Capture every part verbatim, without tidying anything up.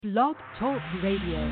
Blog Talk Radio.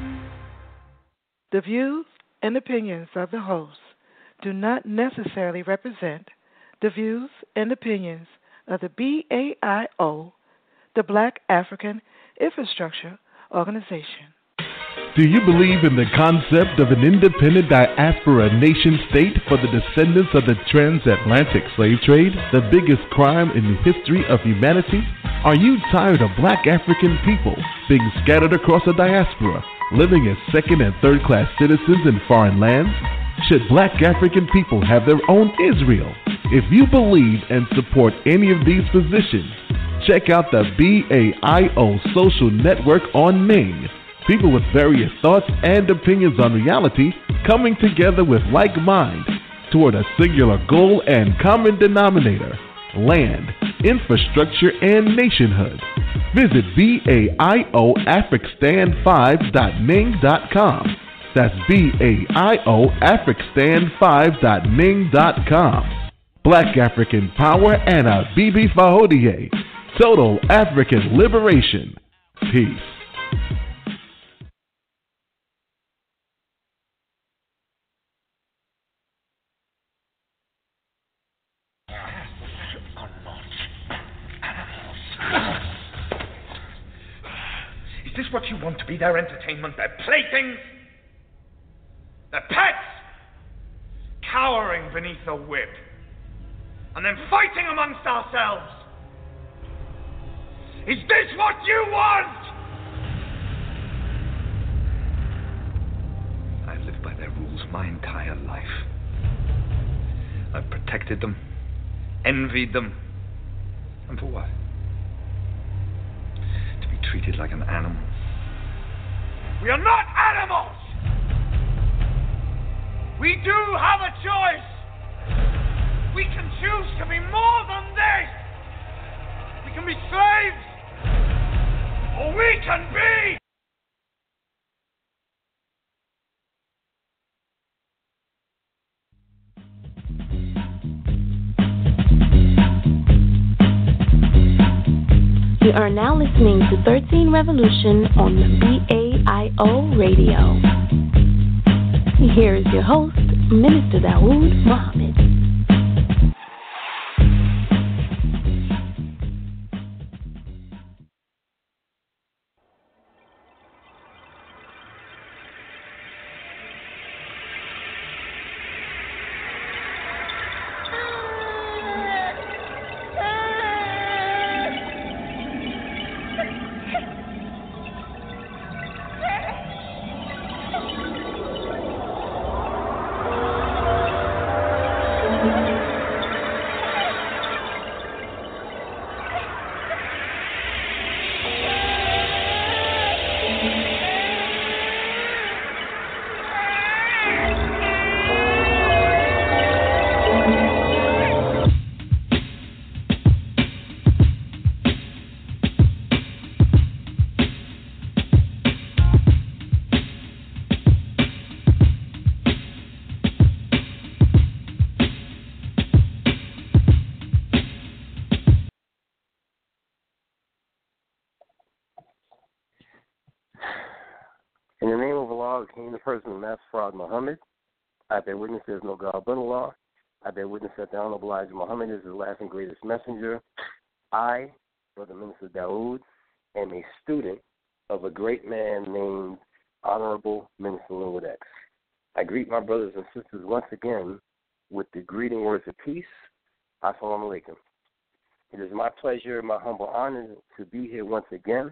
The views and opinions of the host do not necessarily represent the views and opinions of the B A I O, the Black African Infrastructure Organization. Do you believe in the concept of an independent diaspora nation state for the descendants of the transatlantic slave trade, the biggest crime in the history of humanity? Are you tired of black African people being scattered across the diaspora, living as second and third class citizens in foreign lands? Should black African people have their own Israel? If you believe and support any of these positions, check out the B A I O social network on Ning. People with various thoughts and opinions on reality coming together with like mind toward a singular goal and common denominator: land, infrastructure, and nationhood. Visit B A I O Africstan five dot ning dot com. That's B A I O Africstan five dot ning dot com. Black African Power and a Bibi Fahodie. Total African Liberation. Peace. Is this what you want to be, their entertainment, their playthings? Their pets? Cowering beneath the whip, and then fighting amongst ourselves? Is this what you want? I've lived by their rules my entire life. I've protected them, envied them, and for what? To be treated like an animal. We are not animals! We do have a choice! We can choose to be more than this! We can be slaves! Or we can be... You are now listening to thirteen Revolution on B A I O Radio. Here is your host, Minister Dawood Muhammad. In the name of Allah, the King, the person of Master Fraud Muhammad, I bear witness there is no God but Allah. I bear witness that the Honorable Elijah Muhammad is the last and greatest messenger. I, Brother Minister Dawood, am a student of a great man named Honorable Minister Linwood X. I greet my brothers and sisters once again with the greeting words of peace. Assalamu alaikum. It is my pleasure, my humble honor to be here once again.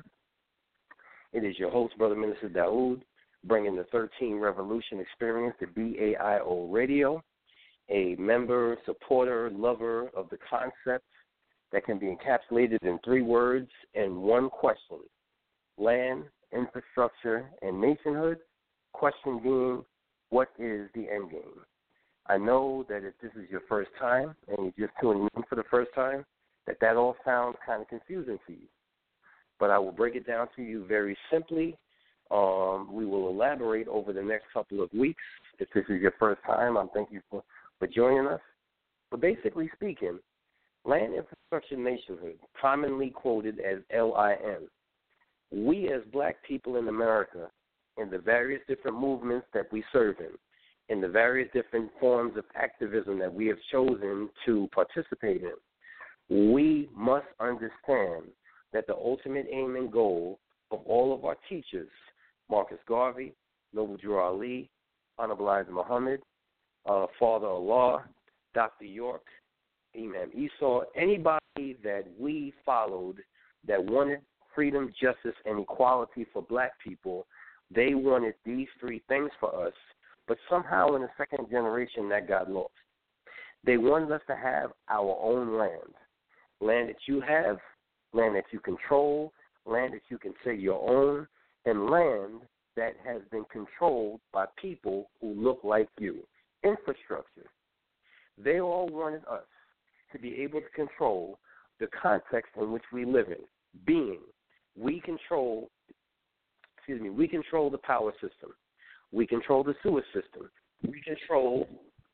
It is your host, Brother Minister Dawood, bringing the thirteen Revolution experience to B A I O Radio, a member, supporter, lover of the concept that can be encapsulated in three words and one question: land, infrastructure, and nationhood. Question being, what is the end game? I know that if this is your first time and you're just tuning in for the first time, that that all sounds kind of confusing to you. But I will break it down to you very simply. Um, we will elaborate over the next couple of weeks. If this is your first time, I'm thank you for, for joining us. But basically speaking, land infrastructure nationhood, commonly quoted as L I N, we as black people in America, in the various different movements that we serve in, in the various different forms of activism that we have chosen to participate in, we must understand that the ultimate aim and goal of all of our teachers, Marcus Garvey, Noble Drew Ali, Honorable Elijah Muhammad, uh, Father Allah, Doctor York, Imam Esau, anybody that we followed that wanted freedom, justice, and equality for black people, they wanted these three things for us, but somehow in the second generation that got lost. They wanted us to have our own land, land that you have, land that you control, land that you can say your own, and land that has been controlled by people who look like you. Infrastructure. They all wanted us to be able to control the context in which we live in, being we control, excuse me, we control the power system. We control the sewer system. We control,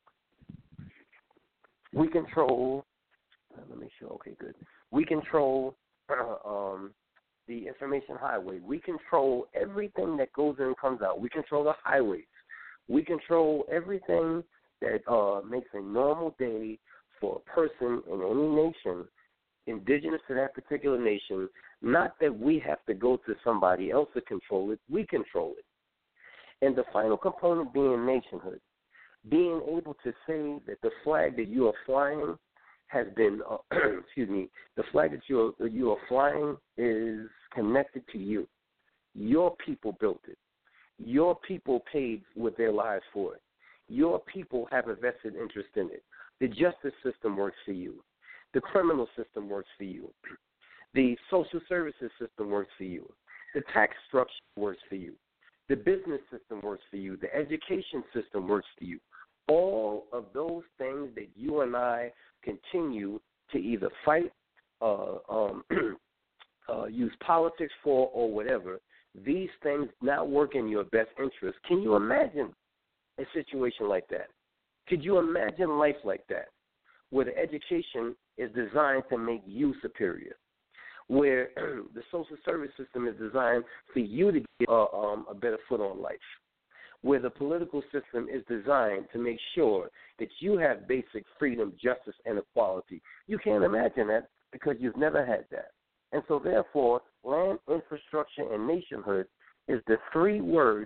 we control, let me make sure, okay, good. We control uh, um, the information highway. We control everything that goes in and comes out. We control the highways. We control everything that uh, makes a normal day for a person in any nation, indigenous to that particular nation, not that we have to go to somebody else to control it. We control it. And the final component being nationhood, being able to say that the flag that you are flying has been, uh, excuse me, the flag that you are, you are flying is connected to you. Your people built it. Your people paid with their lives for it. Your people have a vested interest in it. The justice system works for you. The criminal system works for you. The social services system works for you. The tax structure works for you. The business system works for you. The education system works for you. All of those things that you and I continue to either fight, uh, um, uh, use politics for, or whatever, these things now work in your best interest. Can you imagine a situation like that? Could you imagine life like that, where the education is designed to make you superior, where the social service system is designed for you to get uh, um, a better foot on life, where the political system is designed to make sure that you have basic freedom, justice, and equality? You can't imagine that because you've never had that. And so, therefore, land, infrastructure, and nationhood is the three-word,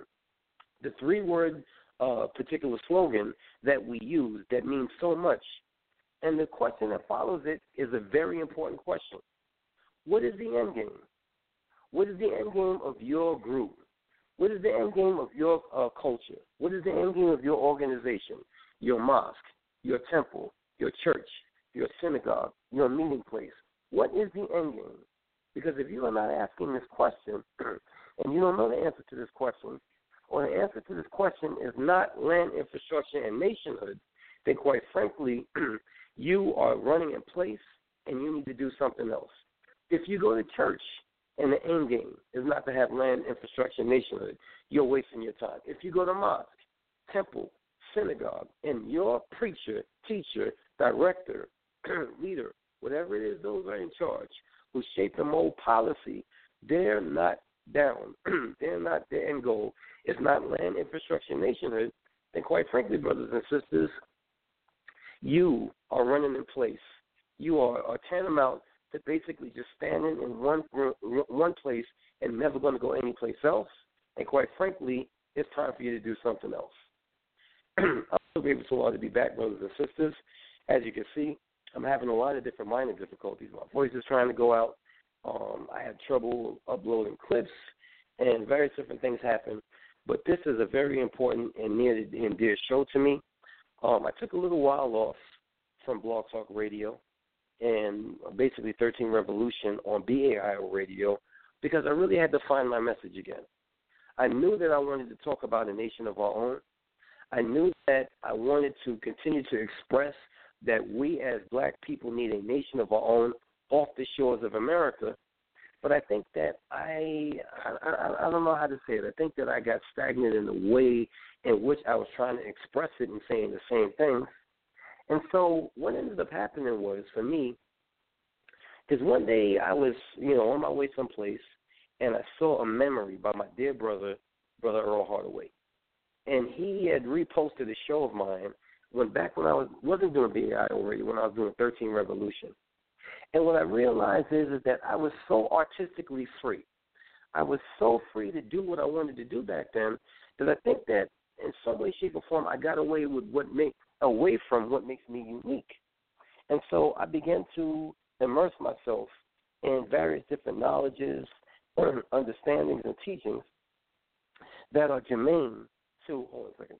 the three-word uh, particular slogan that we use that means so much. And the question that follows it is a very important question. What is the end game? What is the end game of your group? What is the end game of your uh, culture? What is the end game of your organization, your mosque, your temple, your church, your synagogue, your meeting place? What is the end game? Because if you are not asking this question and you don't know the answer to this question, or the answer to this question is not land, infrastructure, and nationhood, then quite frankly, you are running in place and you need to do something else. If you go to church and the end game is not to have land, infrastructure, nationhood, you're wasting your time. If you go to mosque, temple, synagogue, and your preacher, teacher, director, leader, whatever it is, those are in charge, who shape and mold policy, they're not down. They're not their end goal. It's not land, infrastructure, nationhood. And quite frankly, brothers and sisters, you are running in place. You are, are tantamount to basically just standing in one one place and never going to go anyplace else. And quite frankly, it's time for you to do something else. I'm so grateful to be back, brothers and sisters. As you can see, I'm having a lot of different minor difficulties. My voice is trying to go out. Um, I have trouble uploading clips, and various different things happen. But this is a very important and near and dear show to me. Um, I took a little while off from Blog Talk Radio and basically thirteen Revolution on B A I O Radio because I really had to find my message again. I knew that I wanted to talk about a nation of our own. I knew that I wanted to continue to express that we as black people need a nation of our own off the shores of America. But I think that I, I, I, I don't know how to say it. I think that I got stagnant in the way in which I was trying to express it and saying the same things. And so what ended up happening was, for me, is one day I was, you know, on my way someplace, and I saw a memory by my dear brother, Brother Earl Hardaway. And he had reposted a show of mine when back when I was, wasn't doing B A I O radio, when I was doing thirteen Revolution. And what I realized is, is that I was so artistically free. I was so free to do what I wanted to do back then that I think that in some way, shape, or form, I got away with what make away from what makes me unique. And so I began to immerse myself in various different knowledges, understandings, and teachings that are germane to, hold on a second,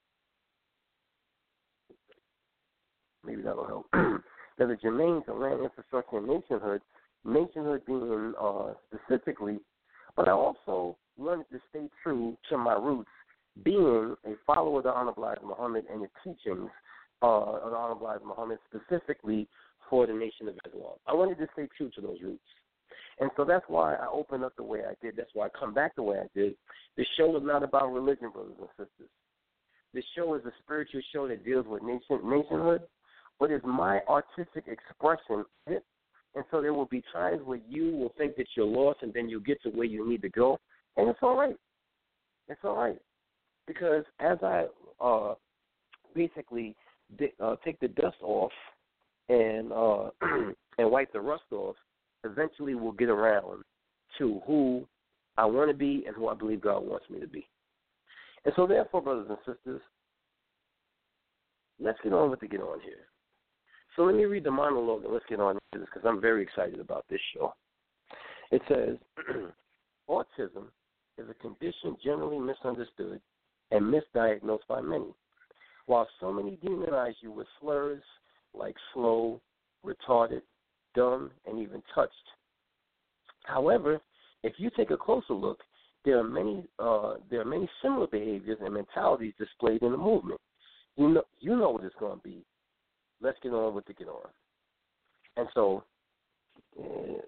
maybe that'll help, that are germane to land infrastructure and nationhood, nationhood being uh, specifically, but I also wanted to stay true to my roots, being a follower of the Honorable Elijah Muhammad and the teachings uh, of the Honorable Elijah Muhammad specifically for the Nation of Islam. I wanted to stay true to those roots. And so that's why I opened up the way I did. That's why I come back the way I did. The show is not about religion, brothers and sisters. The show is a spiritual show that deals with nation, nationhood, but it's my artistic expression. And so there will be times where you will think that you're lost and then you'll get to where you need to go. And it's all right. It's all right. Because as I uh, basically uh, take the dust off and uh, and wipe the rust off, eventually we'll get around to who I want to be and who I believe God wants me to be. And so therefore, brothers and sisters, let's get on with the get on here. So let me read the monologue and let's get on into this because I'm very excited about this show. It says, autism is a condition generally misunderstood and misdiagnosed by many. While so many demonize you with slurs like slow, retarded, dumb, and even touched. However, if you take a closer look, there are many uh, there are many similar behaviors and mentalities displayed in the movement. You know, you know what it's going to be. Let's get on with the get on. And so, uh,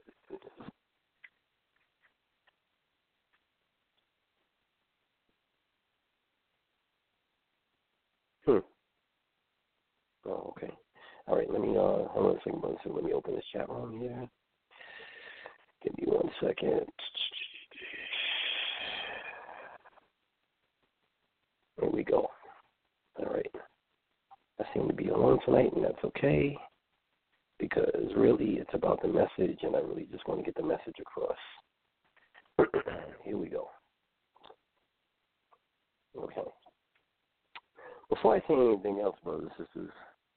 hmm. Oh, okay. All right, let me, uh, hold on a second, brother. So let me open this chat room here. Give me one second. There we go. All right. I seem to be alone tonight, and that's okay, because really it's about the message, and I really just want to get the message across. Here we go. Okay. Before I say anything else, brothers and sisters,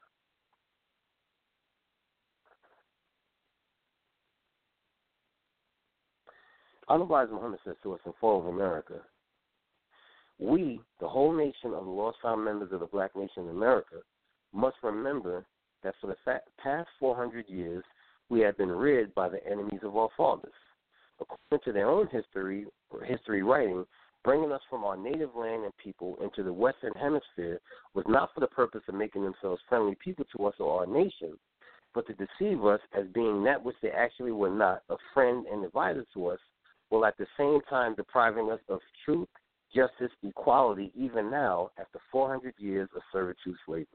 Honorable Elijah Muhammad says to us in Fall of America, we, the whole nation of the lost found members of the Black Nation of America, must remember that for the fa- past four hundred years, we have been rid by the enemies of our fathers. According to their own history or history writing, bringing us from our native land and people into the Western Hemisphere was not for the purpose of making themselves friendly people to us or our nation, but to deceive us as being that which they actually were not, a friend and advisor to us, while at the same time depriving us of truth, justice, equality, even now, after four hundred years of servitude slavery.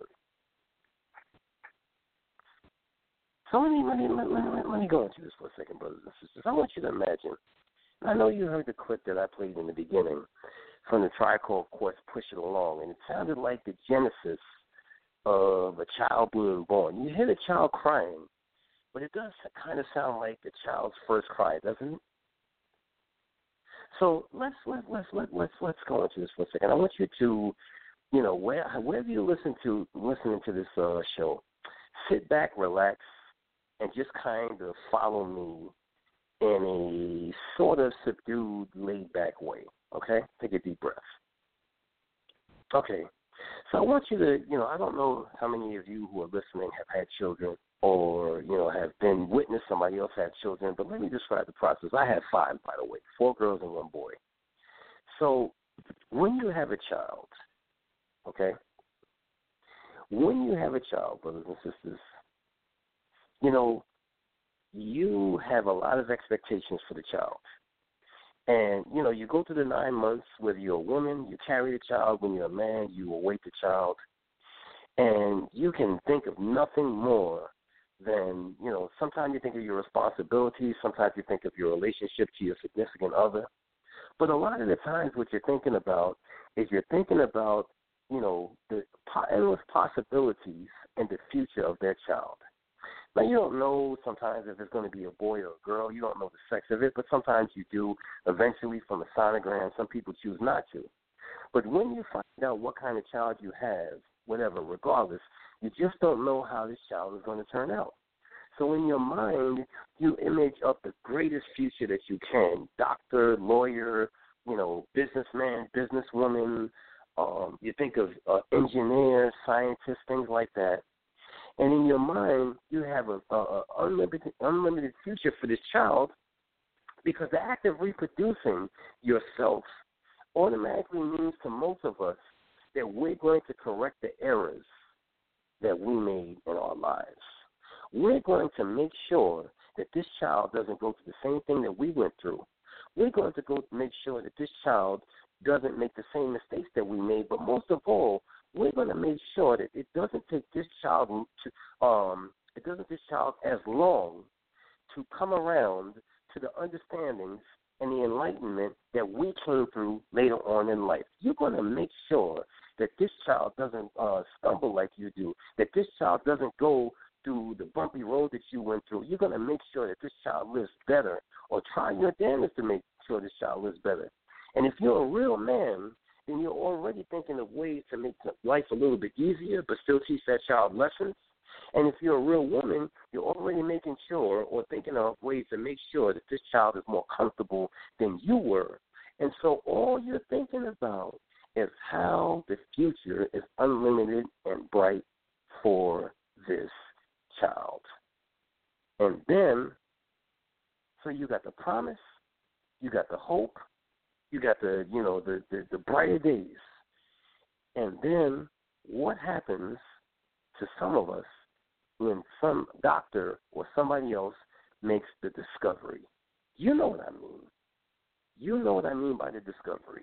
So let me, let, me, let, me, let me go into this for a second, brothers and sisters. I want you to imagine, I know you heard the clip that I played in the beginning from the Tribe Called Quest, Push It Along, and it sounded like the genesis of a child being born. You hear the child crying, but it does kind of sound like the child's first cry, doesn't it? So let's let let's let let's let's go into this for a second. I want you to, you know, where wherever you listen to listening to this uh, show, sit back, relax, and just kind of follow me in a sort of subdued, laid back way. Okay, take a deep breath. Okay, so I want you to, you know, I don't know how many of you who are listening have had children or, you know, have been witness somebody else had children, but let me describe the process. I have five, by the way, four girls and one boy. So when you have a child, okay, when you have a child, brothers and sisters, you know, you have a lot of expectations for the child. And, you know, you go through the nine months, whether you're a woman, you carry the child. When you're a man, you await the child. And you can think of nothing more then, you know, sometimes you think of your responsibilities, sometimes you think of your relationship to your significant other. But a lot of the times what you're thinking about is you're thinking about, you know, the endless possibilities in the future of their child. Now, you don't know sometimes if it's going to be a boy or a girl. You don't know the sex of it, but sometimes you do eventually from a sonogram. Some people choose not to. But when you find out what kind of child you have, whatever, regardless, you just don't know how this child is going to turn out. So in your mind, you image up the greatest future that you can, doctor, lawyer, you know, businessman, businesswoman. Um, you think of uh, engineers, scientists, things like that. And in your mind, you have an unlimited, unlimited future for this child because the act of reproducing yourself automatically means to most of us that we're going to correct the errors that we made in our lives. We're going to make sure that this child doesn't go through the same thing that we went through. We're going to go make sure that this child doesn't make the same mistakes that we made, but most of all, we're going to make sure that it doesn't take this child to, um, it doesn't take this child as long to come around to the understandings and the enlightenment that we came through later on in life. You're going to make sure that this child doesn't uh, stumble like you do, that this child doesn't go through the bumpy road that you went through. You're going to make sure that this child lives better or try your damnedest to make sure this child lives better. And if you're a real man, then you're already thinking of ways to make life a little bit easier but still teach that child lessons. And if you're a real woman, you're already making sure or thinking of ways to make sure that this child is more comfortable than you were. And so all you're thinking about is how the future is unlimited and bright for this child. And then, so you got the promise, you got the hope, you got the, you know, the, the, the brighter days. And then what happens to some of us when some doctor or somebody else makes the discovery? You know what I mean. You know what I mean by the discovery.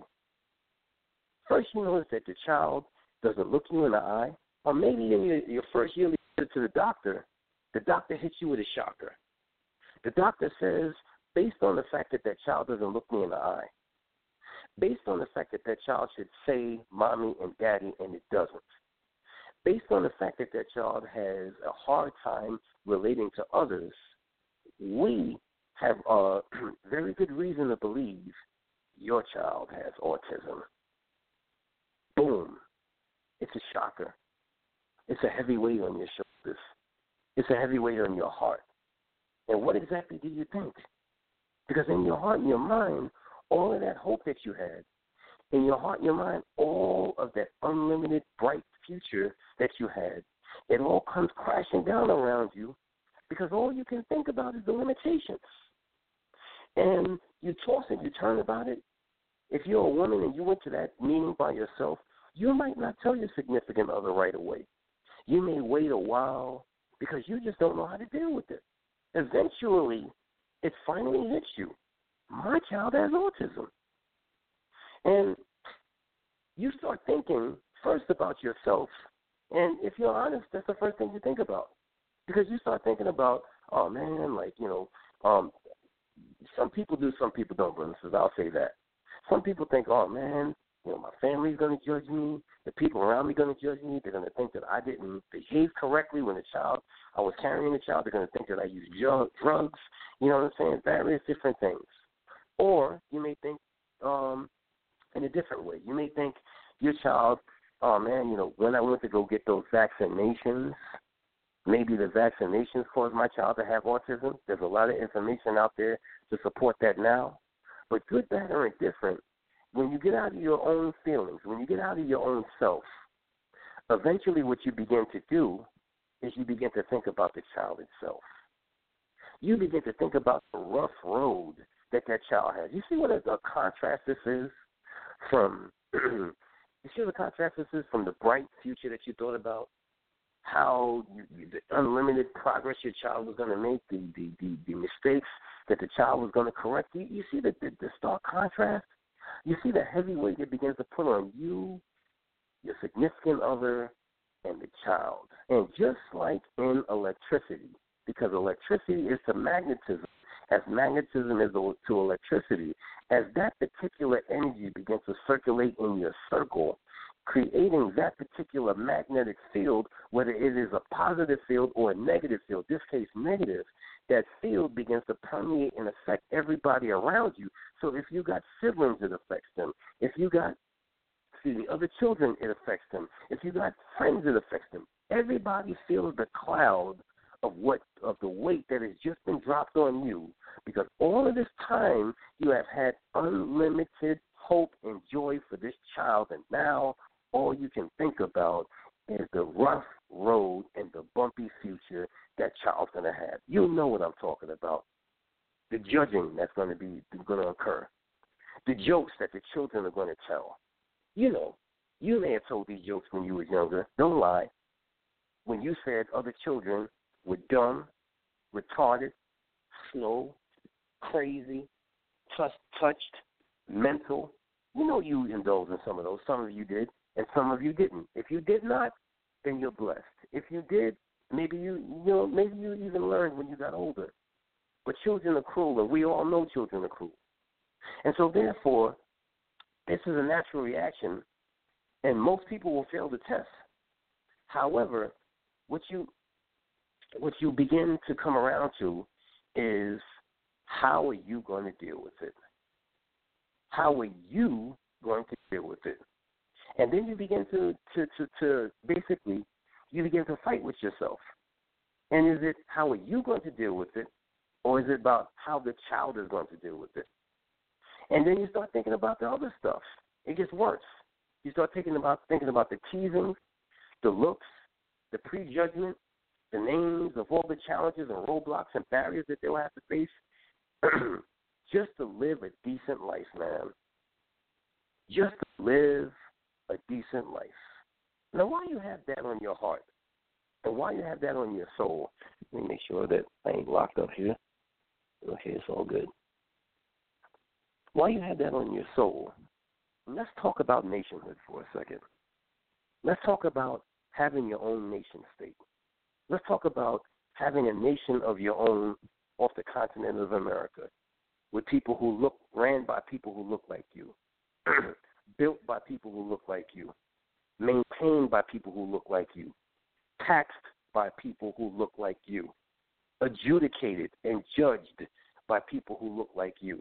First, you notice that the child doesn't look you in the eye, or maybe in your, your first year to the doctor, the doctor hits you with a shocker. The doctor says, based on the fact that that child doesn't look me in the eye, based on the fact that that child should say mommy and daddy and it doesn't, based on the fact that that child has a hard time relating to others, we have a very good reason to believe your child has autism. Boom. It's a shocker. It's a heavy weight on your shoulders. It's a heavy weight on your heart. And what exactly do you think? Because in your heart and your mind, all of that hope that you had, in your heart and your mind, all of that unlimited bright future that you had, it all comes crashing down around you because all you can think about is the limitations. And you toss and you turn about it. If you're a woman and you went to that meeting by yourself, you might not tell your significant other right away. You may wait a while because you just don't know how to deal with it. Eventually, it finally hits you. My child has autism. And you start thinking first about yourself. And if you're honest, that's the first thing you think about. Because you start thinking about, oh, man, like, you know, um, some people do, some people don't, brothers. I'll say that. Some people think, oh, man, you know, my family's going to judge me. The people around me are going to judge me. They're going to think that I didn't behave correctly when a child, I was carrying a child. They're going to think that I used drugs. You know what I'm saying? Various different things. Or you may think um, in a different way. You may think your child, oh, man, you know, when I went to go get those vaccinations, maybe the vaccinations caused my child to have autism. There's a lot of information out there to support that now. But good, bad, or indifferent, when you get out of your own feelings, when you get out of your own self, eventually what you begin to do is you begin to think about the child itself. You begin to think about the rough road that that child has. You see what a, a contrast this is from, you see what a contrast this is from the bright future that you thought about? How you, you, the unlimited progress your child was going to make, the, the, the, the mistakes that the child was going to correct. You, you see the, the, the stark contrast? You see the heavy weight it begins to put on you, your significant other, and the child. And just like in electricity, because electricity is to magnetism as magnetism is to electricity. As that particular energy begins to circulate in your circle, creating that particular magnetic field, whether it is a positive field or a negative field, this case negative, that field begins to permeate and affect everybody around you. So if you got siblings, it affects them. If you got, excuse me, other children, it affects them. If you got friends, it affects them. Everybody feels the cloud of what of the weight that has just been dropped on you, because all of this time you have had unlimited hope and joy for this child, and now all you can think about is the rough road and the bumpy future that child's going to have. You know what I'm talking about. The judging that's going to be going to occur. The jokes that the children are going to tell. You know, you may have told these jokes when you were younger. Don't lie. When you said other children were dumb, retarded, slow, crazy, touch, touched, mental. You know you indulged in some of those. Some of you did, and some of you didn't. If you did not, then you're blessed. If you did, maybe you, you know, maybe you even learned when you got older. But children are cruel, and we all know children are cruel. And so, therefore, this is a natural reaction, and most people will fail the test. However, what you what you begin to come around to is, how are you going to deal with it? How are you going to deal with it? And then you begin to, to, to, to basically, you begin to fight with yourself. And is it, how are you going to deal with it, or is it about how the child is going to deal with it? And then you start thinking about the other stuff. It gets worse. You start thinking about thinking about the teasing, the looks, the prejudgment, the names of all the challenges and roadblocks and barriers that they'll have to face just to live a decent life, man. Just to live a decent life. Now, why you have that on your heart and why you have that on your soul? Let me make sure that I ain't locked up here. Okay, it's all good. Why you have that on your soul? Let's talk about nationhood for a second. Let's talk about having your own nation state. Let's talk about having a nation of your own off the continent of America, with people who look, ran by people who look like you, built by people who look like you, maintained by people who look like you, taxed by people who look like you, adjudicated and judged by people who look like you,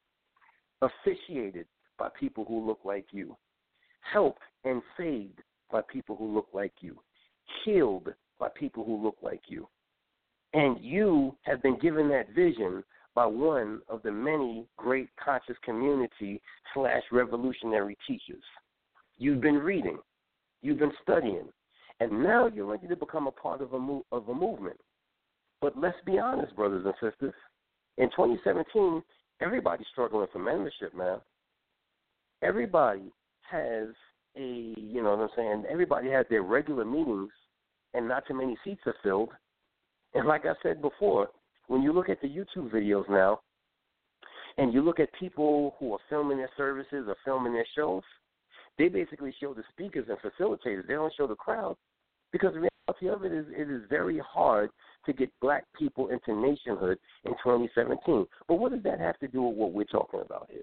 officiated by people who look like you, helped and saved by people who look like you, healed by people who look like you. And you have been given that vision by one of the many great conscious community slash revolutionary teachers. You've been reading. You've been studying. And now you're ready to become a part of a, mo- of a movement. But let's be honest, brothers and sisters. In twenty seventeen, everybody's struggling for membership, man. Everybody has a, you know what I'm saying, everybody has their regular meetings and not too many seats are filled. And like I said before, when you look at the YouTube videos now and you look at people who are filming their services or filming their shows, they basically show the speakers and facilitators. They don't show the crowd, because the reality of it is it is very hard to get black people into nationhood in twenty seventeen. But what does that have to do with what we're talking about here?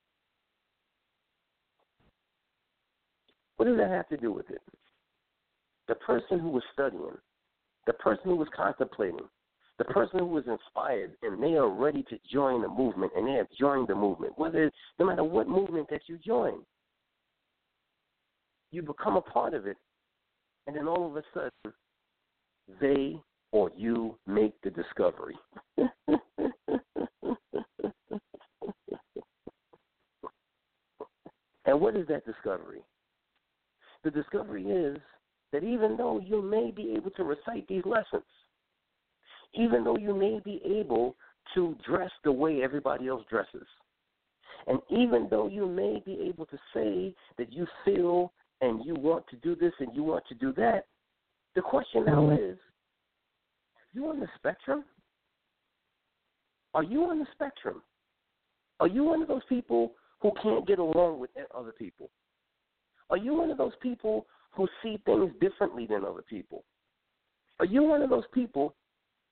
What does that have to do with it? The person who was studying, the person who was contemplating, the person who was inspired, and they are ready to join the movement, and they have joined the movement, whether no matter what movement that you join, you become a part of it, and then all of a sudden, they or you make the discovery. And what is that discovery? The discovery is that even though you may be able to recite these lessons, even though you may be able to dress the way everybody else dresses, and even though you may be able to say that you feel and you want to do this and you want to do that, the question now is, are you on the spectrum? Are you on the spectrum? Are you one of those people who can't get along with other people? Are you one of those people who see things differently than other people? Are you one of those people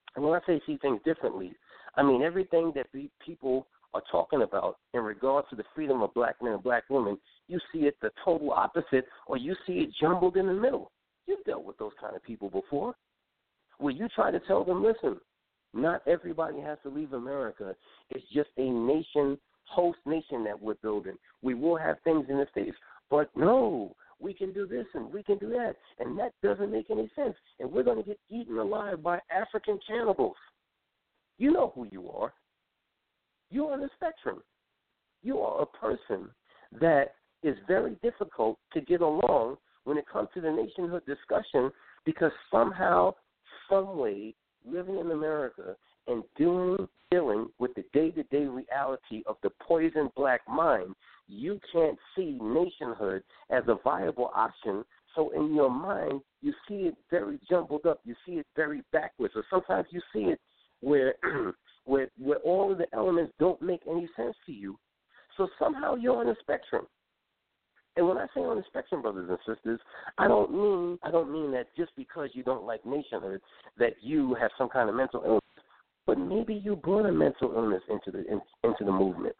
And when I say see things differently, I mean everything that the people are talking about in regards to the freedom of black men and black women, you see it the total opposite, or you see it jumbled in the middle. You've dealt with those kind of people before, where you try to tell them, listen, not everybody has to leave America. It's just a nation, host nation that we're building. We will have things in the States, but no, we can do this and we can do that, and that doesn't make any sense, and we're going to get eaten alive by African cannibals. You know who you are. You're on the spectrum. You are a person that is very difficult to get along when it comes to the nationhood discussion, because somehow, some way, living in America and dealing, dealing with the day-to-day reality of the poisoned black mind, you can't see nationhood as a viable option. So in your mind, you see it very jumbled up. You see it very backwards. Or sometimes you see it where, where, where all of the elements don't make any sense to you. So somehow you're on a spectrum. And when I say on the spectrum, brothers and sisters, I don't mean I don't mean that just because you don't like nationhood that you have some kind of mental illness, but maybe you brought a mental illness into the in, into the movement.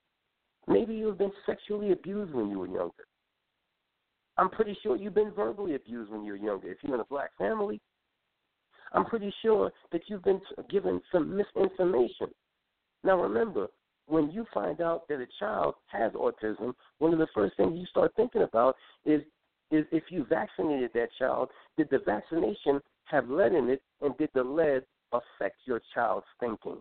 Maybe you've been sexually abused when you were younger. I'm pretty sure you've been verbally abused when you were younger. If you're in a black family, I'm pretty sure that you've been given some misinformation. Now remember, when you find out that a child has autism, one of the first things you start thinking about is, is if you vaccinated that child, did the vaccination have lead in it, and did the lead affect your child's thinking?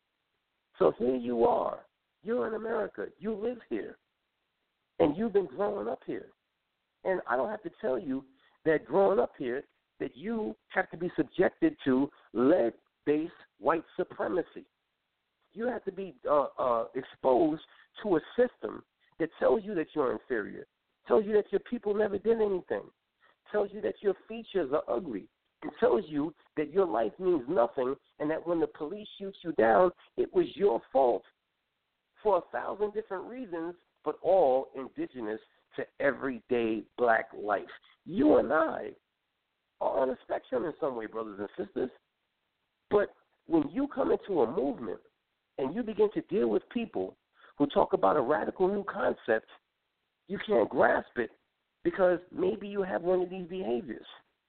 So here you are. You're in America. You live here. And you've been growing up here. And I don't have to tell you that growing up here, that you have to be subjected to lead-based white supremacy. You have to be uh, uh, exposed to a system that tells you that you're inferior, tells you that your people never did anything, tells you that your features are ugly, and tells you that your life means nothing, and that when the police shoot you down, it was your fault for a thousand different reasons, but all indigenous to everyday black life. You and I are on a spectrum in some way, brothers and sisters, but when you come into a movement and you begin to deal with people who talk about a radical new concept, you can't grasp it because maybe you have one of these behaviors.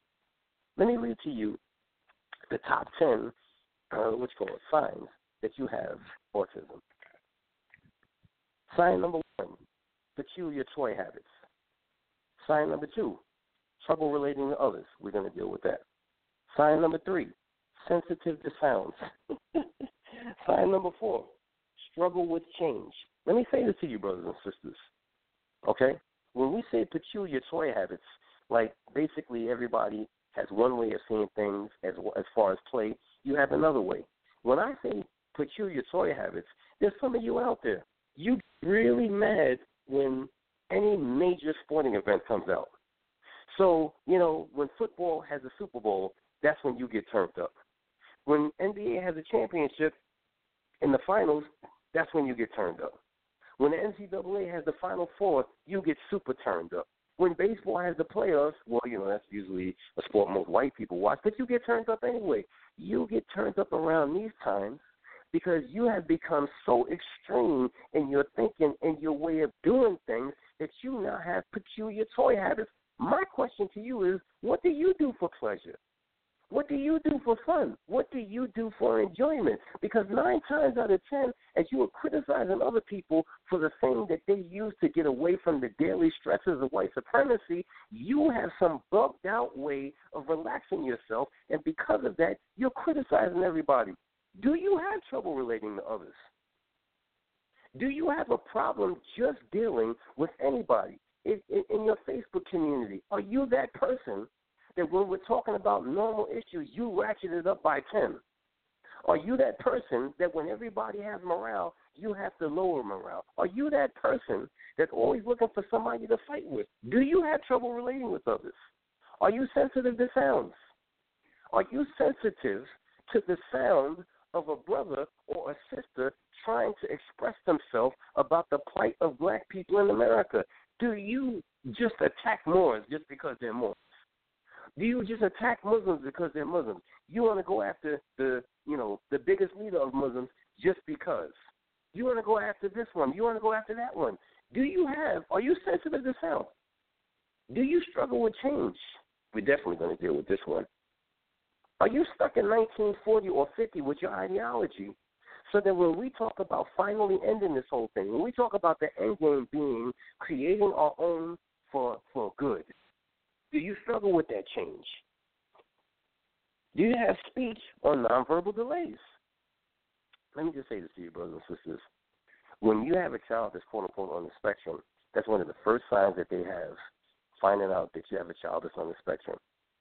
Let me read to you the top ten, uh, what's called signs that you have autism. Sign number one, peculiar toy habits. Sign number two, trouble relating to others. We're going to deal with that. Sign number three, sensitive to sounds. Sign number four, struggle with change. Let me say this to you, brothers and sisters, okay? When we say peculiar toy habits, like basically everybody has one way of seeing things as as far as play, you have another way. When I say peculiar toy habits, there's some of you out there. You get really mad when any major sporting event comes out. So, you know, when football has a Super Bowl, that's when you get turned up. When N B A has a championship in the finals, that's when you get turned up. When the N C double A has the Final Four, you get super turned up. When baseball has the playoffs, well, you know, that's usually a sport most white people watch, but you get turned up anyway. You get turned up around these times because you have become so extreme in your thinking and your way of doing things that you now have peculiar toy habits. My question to you is, what do you do for pleasure? What do you do for fun? What do you do for enjoyment? Because nine times out of ten, as you are criticizing other people for the thing that they use to get away from the daily stresses of white supremacy, you have some bugged out way of relaxing yourself, and because of that, you're criticizing everybody. Do you have trouble relating to others? Do you have a problem just dealing with anybody in, in, in your Facebook community? Are you that person that when we're talking about normal issues, you ratchet it up by ten? Are you that person that when everybody has morale, you have to lower morale? Are you that person that's always looking for somebody to fight with? Do you have trouble relating with others? Are you sensitive to sounds? Are you sensitive to the sound of a brother or a sister trying to express themselves about the plight of black people in America? Do you just attack Moors just because they're Moors? Do you just attack Muslims because they're Muslims? You want to go after the, you know, the biggest leader of Muslims just because. You want to go after this one. You want to go after that one. Do you have, are you sensitive to sound? Do you struggle with change? We're definitely going to deal with this one. Are you stuck in nineteen forty or fifty with your ideology? So that when we talk about finally ending this whole thing, when we talk about the end game being creating our own for, for good, do you struggle with that change? Do you have speech or nonverbal delays? Let me just say this to you, brothers and sisters. When you have a child that's quote-unquote on the spectrum, that's one of the first signs that they have, finding out that you have a child that's on the spectrum.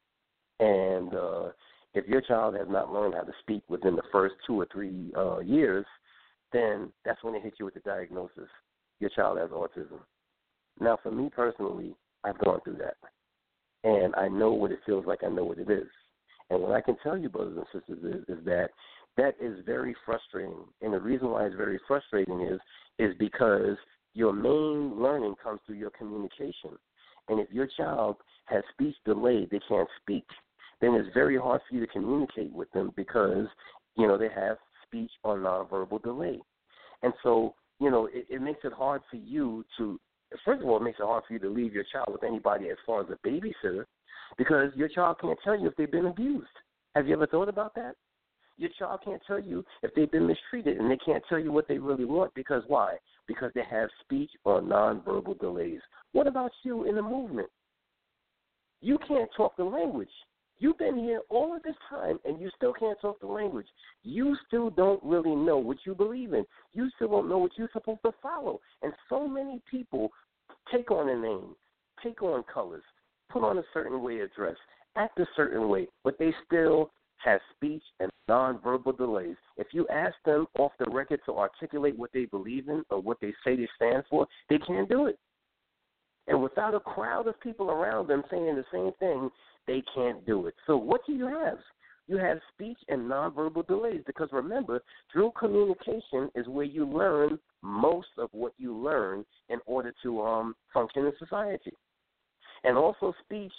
And uh, if your child has not learned how to speak within the first two or three uh, years, then that's when they hit you with the diagnosis. Your child has autism. Now, for me personally, I've gone through that. And I know what it feels like. I know what it is. And what I can tell you, brothers and sisters, is, is that that is very frustrating. And the reason why it's very frustrating is is because your main learning comes through your communication. And if your child has speech delayed, they can't speak, then it's very hard for you to communicate with them because, you know, they have speech or nonverbal delay. And so, you know, it, it makes it hard for you to, first of all, it makes it hard for you to leave your child with anybody as far as a babysitter because your child can't tell you if they've been abused. Have you ever thought about that? Your child can't tell you if they've been mistreated, and they can't tell you what they really want because why? Because they have speech or nonverbal delays. What about you in the movement? You can't talk the language. You've been here all of this time, and you still can't talk the language. You still don't really know what you believe in. You still don't know what you're supposed to follow. And so many people take on a name, take on colors, put on a certain way of dress, act a certain way, but they still have speech and nonverbal delays. If you ask them off the record to articulate what they believe in or what they say they stand for, they can't do it. And without a crowd of people around them saying the same thing, they can't do it. So what do you have? You have speech and nonverbal delays because remember, through communication is where you learn most of what you learn in order to um, function in society. And also speech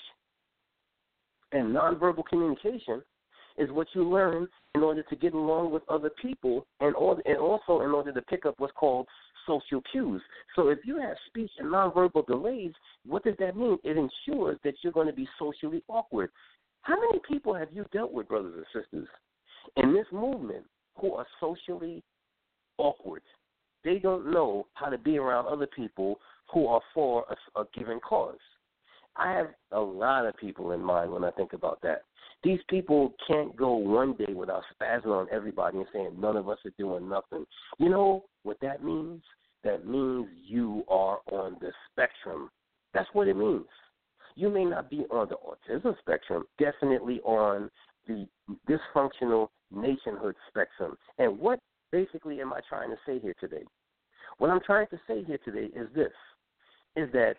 and nonverbal communication is what you learn in order to get along with other people and, order, and also in order to pick up what's called social cues. So if you have speech and nonverbal delays, what does that mean? It ensures that you're going to be socially awkward. How many people have you dealt with, brothers and sisters, in this movement who are socially awkward? They don't know how to be around other people who are for a, a given cause. I have a lot of people in mind when I think about that. These people can't go one day without spazzing on everybody and saying none of us are doing nothing. You know what that means? That means you are on the spectrum. That's what it means. You may not be on the autism spectrum, definitely on the dysfunctional nationhood spectrum. And what basically am I trying to say here today? What I'm trying to say here today is this, is that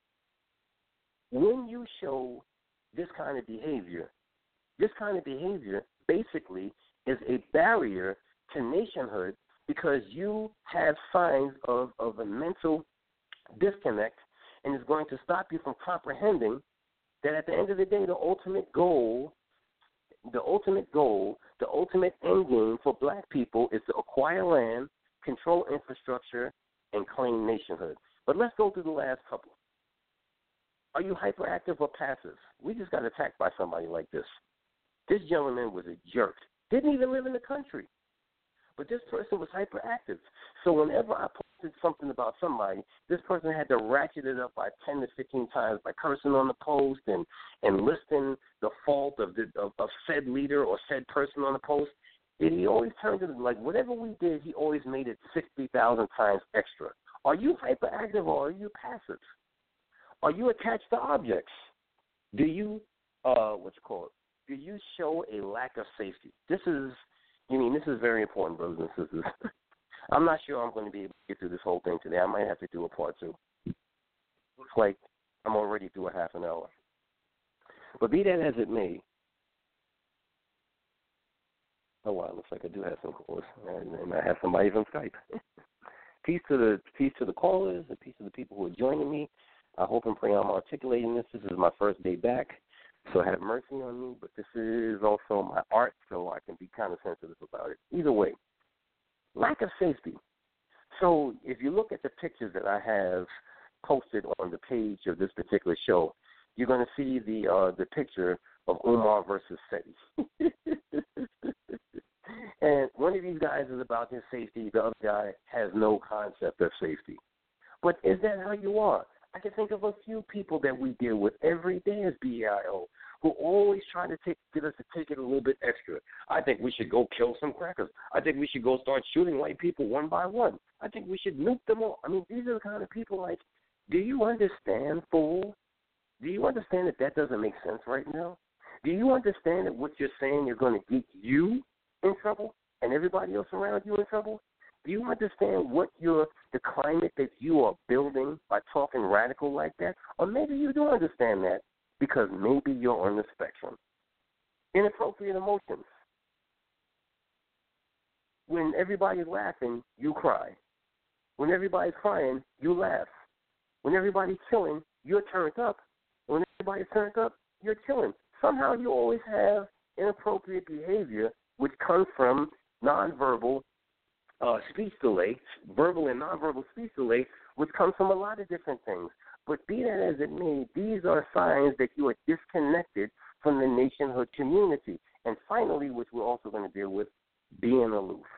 when you show this kind of behavior, this kind of behavior basically is a barrier to nationhood because you have signs of, of a mental disconnect and is going to stop you from comprehending that at the end of the day, the ultimate goal, the ultimate goal, the ultimate end game for black people is to acquire land, control infrastructure, and claim nationhood. But let's go through the last couple. Are you hyperactive or passive? We just got attacked by somebody like this. This gentleman was a jerk. Didn't even live in the country. But this person was hyperactive. So whenever I posted something about somebody, this person had to ratchet it up by ten to fifteen times by cursing on the post and, and listing the fault of, the, of, of said leader or said person on the post. And he always turned it like whatever we did, he always made it sixty thousand times extra. Are you hyperactive or are you passive? Are you attached to objects? Do you, uh, what's it called? Do you show a lack of safety? This is, I mean, this is very important, brothers and sisters. I'm not sure I'm going to be able to get through this whole thing today. I might have to do a part two. Looks like I'm already through a half an hour. But be that as it may, oh wow, looks like I do have some calls, and I have somebody from Skype. Peace to the peace to the callers, and peace to the people who are joining me. I hope and pray I'm articulating this. This is my first day back. So have mercy on me, but this is also my art, so I can be kind of sensitive about it. Either way, lack of safety. So if you look at the pictures that I have posted on the page of this particular show, you're going to see the uh, the picture of Umar versus Seti. And one of these guys is about his safety. The other guy has no concept of safety. But is that how you are? I can think of a few people that we deal with every day as B A I O who always try to take, get us to take it a little bit extra. I think we should go kill some crackers. I think we should go start shooting white people one by one. I think we should nuke them all. I mean, these are the kind of people like, do you understand, fool? Do you understand that that doesn't make sense right now? Do you understand that what you're saying is going to get you in trouble and everybody else around you in trouble? Do you understand what you're, the climate that you are building by talking radical like that? Or maybe you do understand that because maybe you're on the spectrum. Inappropriate emotions. When everybody's laughing, you cry. When everybody's crying, you laugh. When everybody's chilling, you're turned up. When everybody's turned up, you're chilling. Somehow you always have inappropriate behavior which comes from nonverbal uh, speech delay, verbal and nonverbal speech delay, which comes from a lot of different things. But be that as it may, these are signs that you are disconnected from the nationhood community. And finally, which we're also going to deal with, being aloof.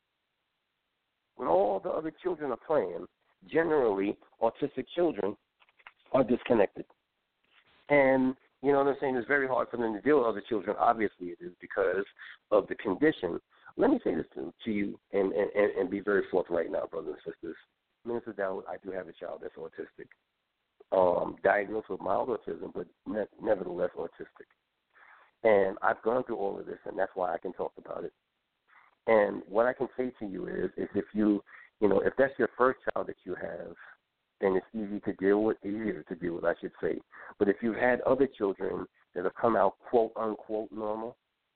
When all the other children are playing, generally autistic children are disconnected. And, you know what I'm saying, it's very hard for them to deal with other children. Obviously it is because of the condition. Let me say this to, to you and, and, and be very forthright now, brothers and sisters. Minister Dowd, I do have a child that's autistic, um, diagnosed with mild autism, but ne- nevertheless autistic. And I've gone through all of this, and that's why I can talk about it. And what I can say to you is, is if you, you know, if that's your first child that you have, then it's easy to deal with, easier to deal with, I should say. But if you've had other children that have come out, quote, unquote, normal,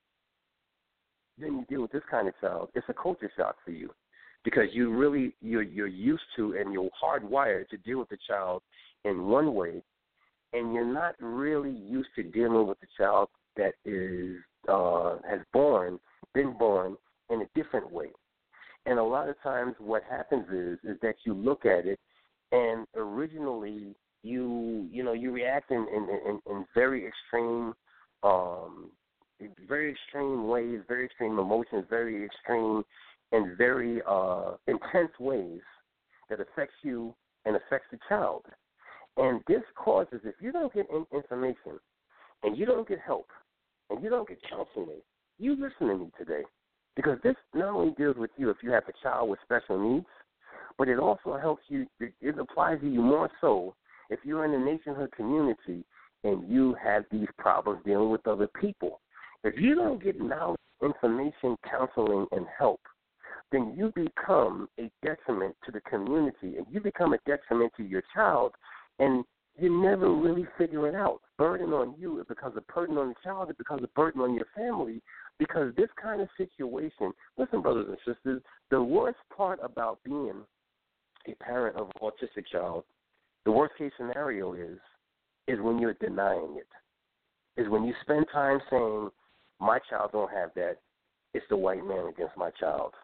then you deal with this kind of child. It's a culture shock for you because you really, you're, you're used to and you're hardwired to deal with the child in one way, and you're not really used to dealing with the child that is uh, has born, been born in a different way. And a lot of times what happens is is that you look at it, and originally you you know you react in in, in, in very extreme, um, very extreme ways, very extreme emotions, very extreme and very uh, intense ways that affects you and affects the child. And this causes, if you don't get in- information and you don't get help and you don't get counseling, you listen to me today. Because this not only deals with you if you have a child with special needs, but it also helps you, it, it applies to you more so if you're in the nationhood community and you have these problems dealing with other people. If you don't get knowledge, information, counseling, and help, then you become a detriment to the community and you become a detriment to your child, and you never really figure it out. Burden on you, it becomes a burden on the child, it becomes a burden on your family. Because this kind of situation, listen, brothers and sisters, the worst part about being a parent of an autistic child, the worst case scenario is, is when you're denying it, is when you spend time saying, my child don't have that, it's the white man against my child.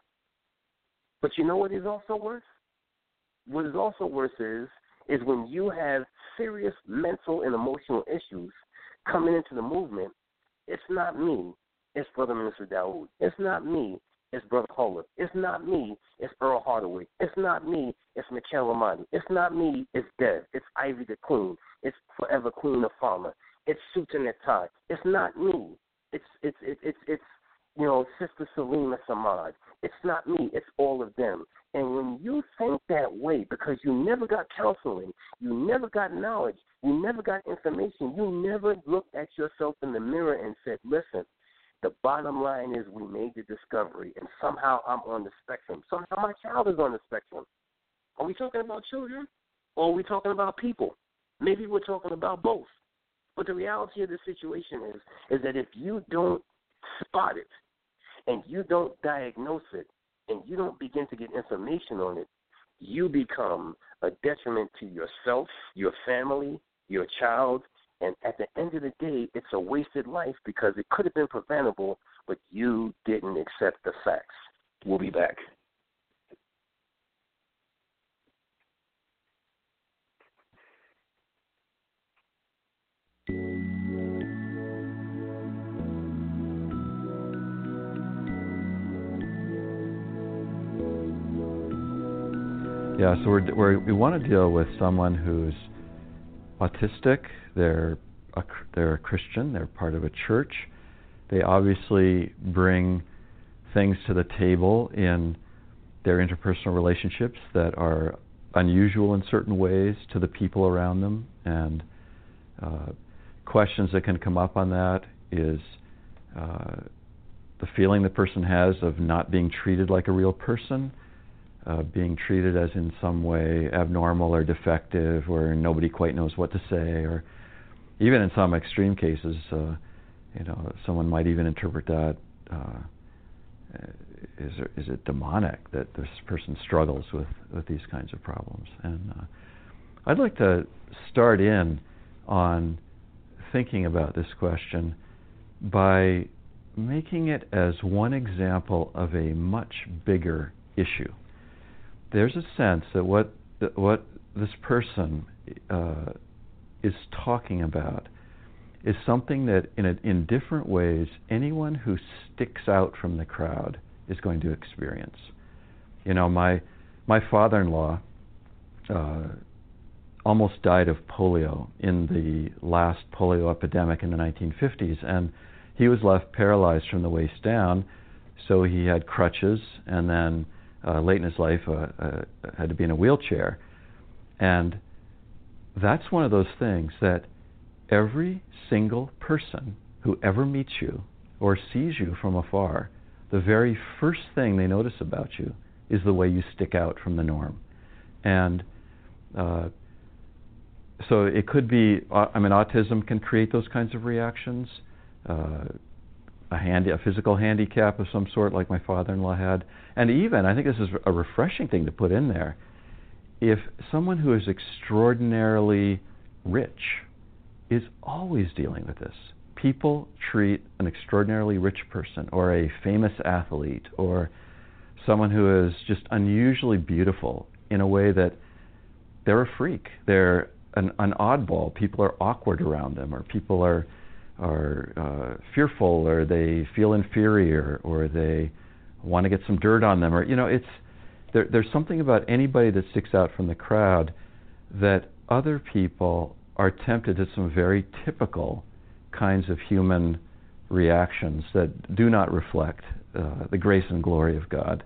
But you know what is also worse? What is also worse is, is when you have serious mental and emotional issues coming into the movement. It's not me. It's Brother Minister Dawood. It's not me. It's Brother Holder. It's not me. It's Earl Hardaway. It's not me. It's Michael Amani. It's not me. It's Dev. It's Ivy the Queen. It's Forever Queen of Farmer. It's Sultan Attai. It's not me. It's it's it's it's it's you know Sister Selima Samad. It's not me. It's all of them. And when you think that way, because you never got counseling, you never got knowledge, you never got information, you never looked at yourself in the mirror and said, listen, the bottom line is we made the discovery, and somehow I'm on the spectrum. Somehow my child is on the spectrum. Are we talking about children, or are we talking about people? Maybe we're talking about both. But the reality of the situation is, is that if you don't spot it, and you don't diagnose it, and you don't begin to get information on it, you become a detriment to yourself, your family, your child, And at the end of the day, it's a wasted life because it could have been preventable, but you didn't accept the facts. We'll be back. Yeah, so we're, we're, we want to deal with someone who's autistic. They're a, they're a Christian. They're part of a church. They obviously bring things to the table in their interpersonal relationships that are unusual in certain ways to the people around them. And uh, questions that can come up on that is uh, the feeling the person has of not being treated like a real person. Uh, being treated as in some way abnormal or defective, or nobody quite knows what to say, or even in some extreme cases, uh, you know, someone might even interpret that uh, is, is it demonic that this person struggles with, with these kinds of problems. And uh, I'd like to start in on thinking about this question by making it as one example of a much bigger issue. There's a sense that what that what this person uh, is talking about is something that in a, in different ways anyone who sticks out from the crowd is going to experience. You know, my my father-in-law uh, almost died of polio in the last polio epidemic in the nineteen fifties, and he was left paralyzed from the waist down, so he had crutches, and then Uh, late in his life, uh, uh, had to be in a wheelchair. And that's one of those things that every single person who ever meets you or sees you from afar, the very first thing they notice about you is the way you stick out from the norm. And uh, so it could be, I mean, autism can create those kinds of reactions. Uh, A, handy, a physical handicap of some sort, like my father-in-law had. And even, I think this is a refreshing thing to put in there, if someone who is extraordinarily rich is always dealing with this. People treat an extraordinarily rich person, or a famous athlete, or someone who is just unusually beautiful in a way that they're a freak. They're an, an oddball. People are awkward around them, or people are are uh, fearful, or they feel inferior, or they want to get some dirt on them, or, you know, it's there, there's something about anybody that sticks out from the crowd that other people are tempted to some very typical kinds of human reactions that do not reflect uh, the grace and glory of God.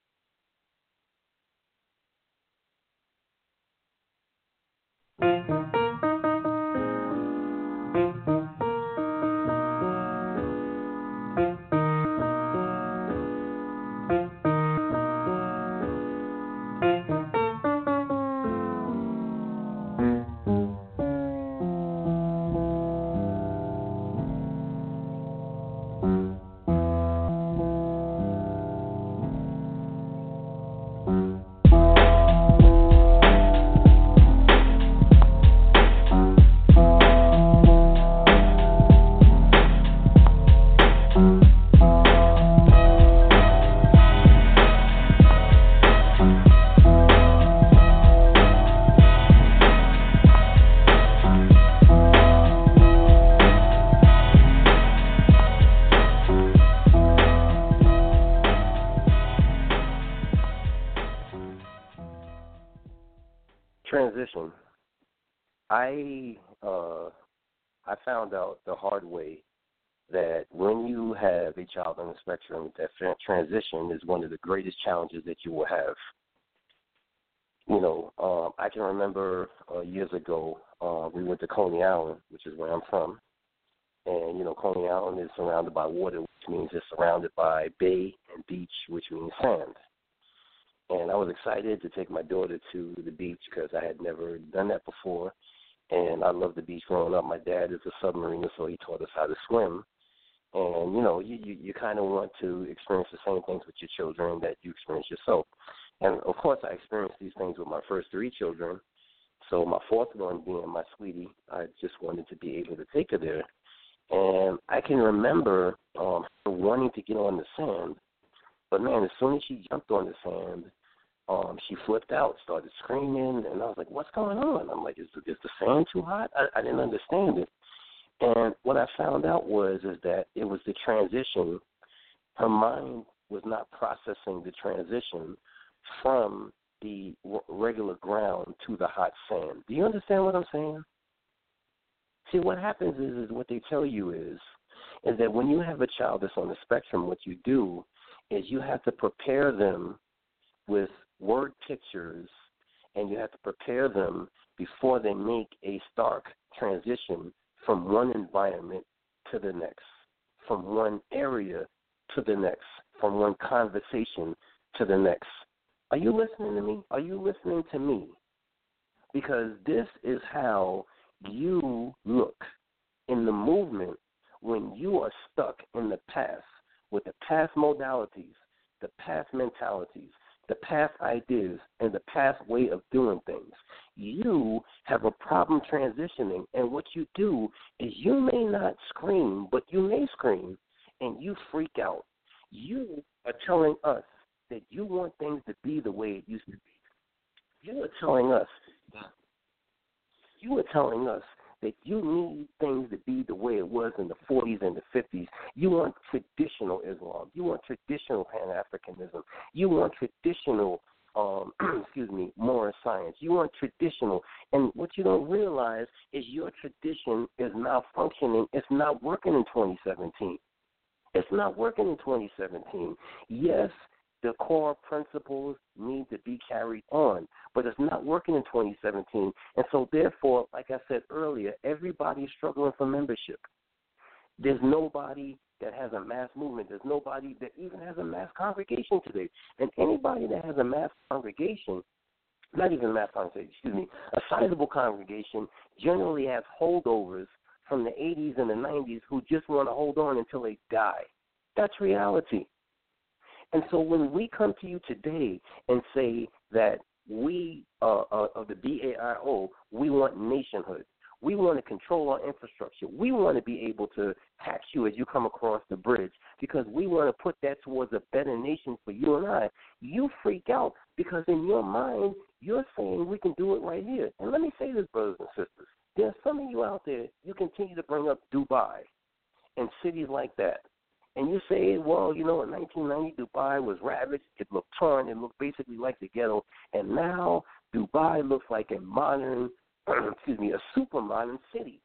Transition. I uh, I found out the hard way that when you have a child on the spectrum, that transition is one of the greatest challenges that you will have. You know, um, I can remember uh, years ago, uh, we went to Coney Island, which is where I'm from, and, you know, Coney Island is surrounded by water, which means it's surrounded by bay, and beach, which means sand. And I was excited to take my daughter to the beach because I had never done that before. And I loved the beach growing up. My dad is a submariner, so he taught us how to swim. And, you know, you, you, you kind of want to experience the same things with your children that you experience yourself. And, of course, I experienced these things with my first three children. so my fourth one being my sweetie, I just wanted to be able to take her there. And I can remember um, her wanting to get on the sand, but, man, as soon as she jumped on the sand, um, she flipped out, started screaming, and I was like, what's going on? I'm like, is the, is the sand too hot? I, I didn't understand it. And what I found out was is that it was the transition. Her mind was not processing the transition from the regular ground to the hot sand. Do you understand what I'm saying? See, what happens is, is what they tell you is, is that when you have a child that's on the spectrum, what you do is you have to prepare them with word pictures, and you have to prepare them before they make a stark transition from one environment to the next, from one area to the next, from one conversation to the next. Are you listening to me? Are you listening to me? Because this is how you look in the movement when you are stuck in the past with the past modalities, the past mentalities, the past ideas, and the past way of doing things. You have a problem transitioning, and what you do is you may not scream, but you may scream, and you freak out. You are telling us that you want things to be the way it used to be. You are telling us that you are telling us that you need things to be the way it was in the forties and the fifties. You want traditional Islam. You want traditional Pan-Africanism. You want traditional, um, excuse me, Moorish science. You want traditional. And what you don't realize is your tradition is malfunctioning. It's not working in twenty seventeen. It's not working in twenty seventeen. Yes, the core principles need to be carried on, but it's not working in twenty seventeen. And so, therefore, like I said earlier, everybody's struggling for membership. There's nobody that has a mass movement. There's nobody that even has a mass congregation today. And anybody that has a mass congregation, not even a mass congregation, excuse me, a sizable congregation generally has holdovers from the eighties and the nineties who just want to hold on until they die. That's reality. And so when we come to you today and say that we, uh, uh, of the B A I O, we want nationhood, we want to control our infrastructure, we want to be able to tax you as you come across the bridge because we want to put that towards a better nation for you and I, you freak out because in your mind you're saying we can do it right here. And let me say this, brothers and sisters. There's some of you out there, you continue to bring up Dubai and cities like that. And you say, well, you know, in nineteen ninety, Dubai was ravaged. It looked torn. It looked basically like the ghetto. And now Dubai looks like a modern, excuse me, a super modern city.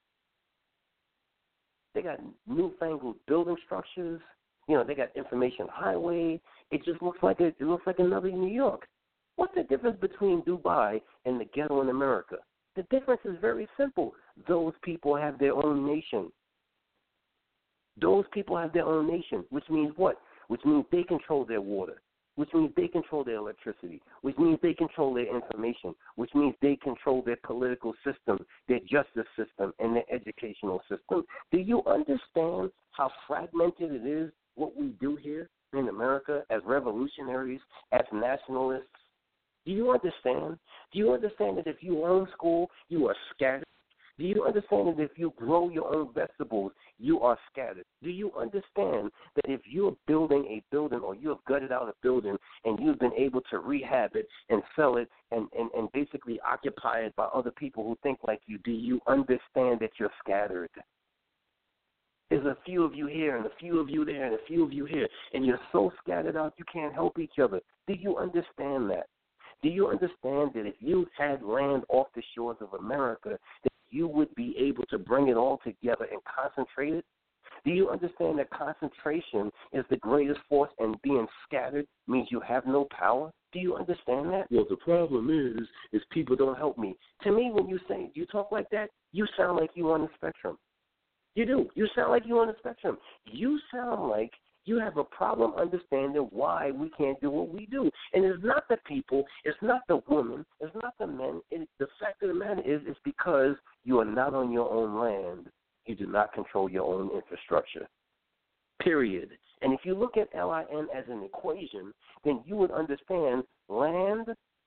They got newfangled building structures. You know, they got information highway. It just looks like a, it looks like another New York. What's the difference between Dubai and the ghetto in America? The difference is very simple. Those people have their own nation. Those people have their own nation, which means what? Which means they control their water, which means they control their electricity, which means they control their information, which means they control their political system, their justice system, and their educational system. Do you understand how fragmented it is, what we do here in America as revolutionaries, as nationalists? Do you understand? Do you understand that if you homeschool, you are scattered? Do you understand that if you grow your own vegetables, you are scattered? Do you understand that if you're building a building or you have gutted out a building and you've been able to rehab it and sell it and, and, and basically occupy it by other people who think like you, do you understand that you're scattered? There's a few of you here and a few of you there and a few of you here, and you're so scattered out you can't help each other. Do you understand that? Do you understand that if you had land off the shores of America, that you would be able to bring it all together and concentrate it? Do you understand that concentration is the greatest force and being scattered means you have no power? Do you understand that? Well, the problem is, is people don't help me. To me, when you say, you talk like that, you sound like you on the spectrum. You do. You sound like you on the spectrum. You sound like you have a problem understanding why we can't do what we do. And it's not the people, it's not the women, it's not the men. It, the fact of the matter is it's because you are not on your own land. You do not control your own infrastructure, period. And if you look at L I N as an equation, then you would understand land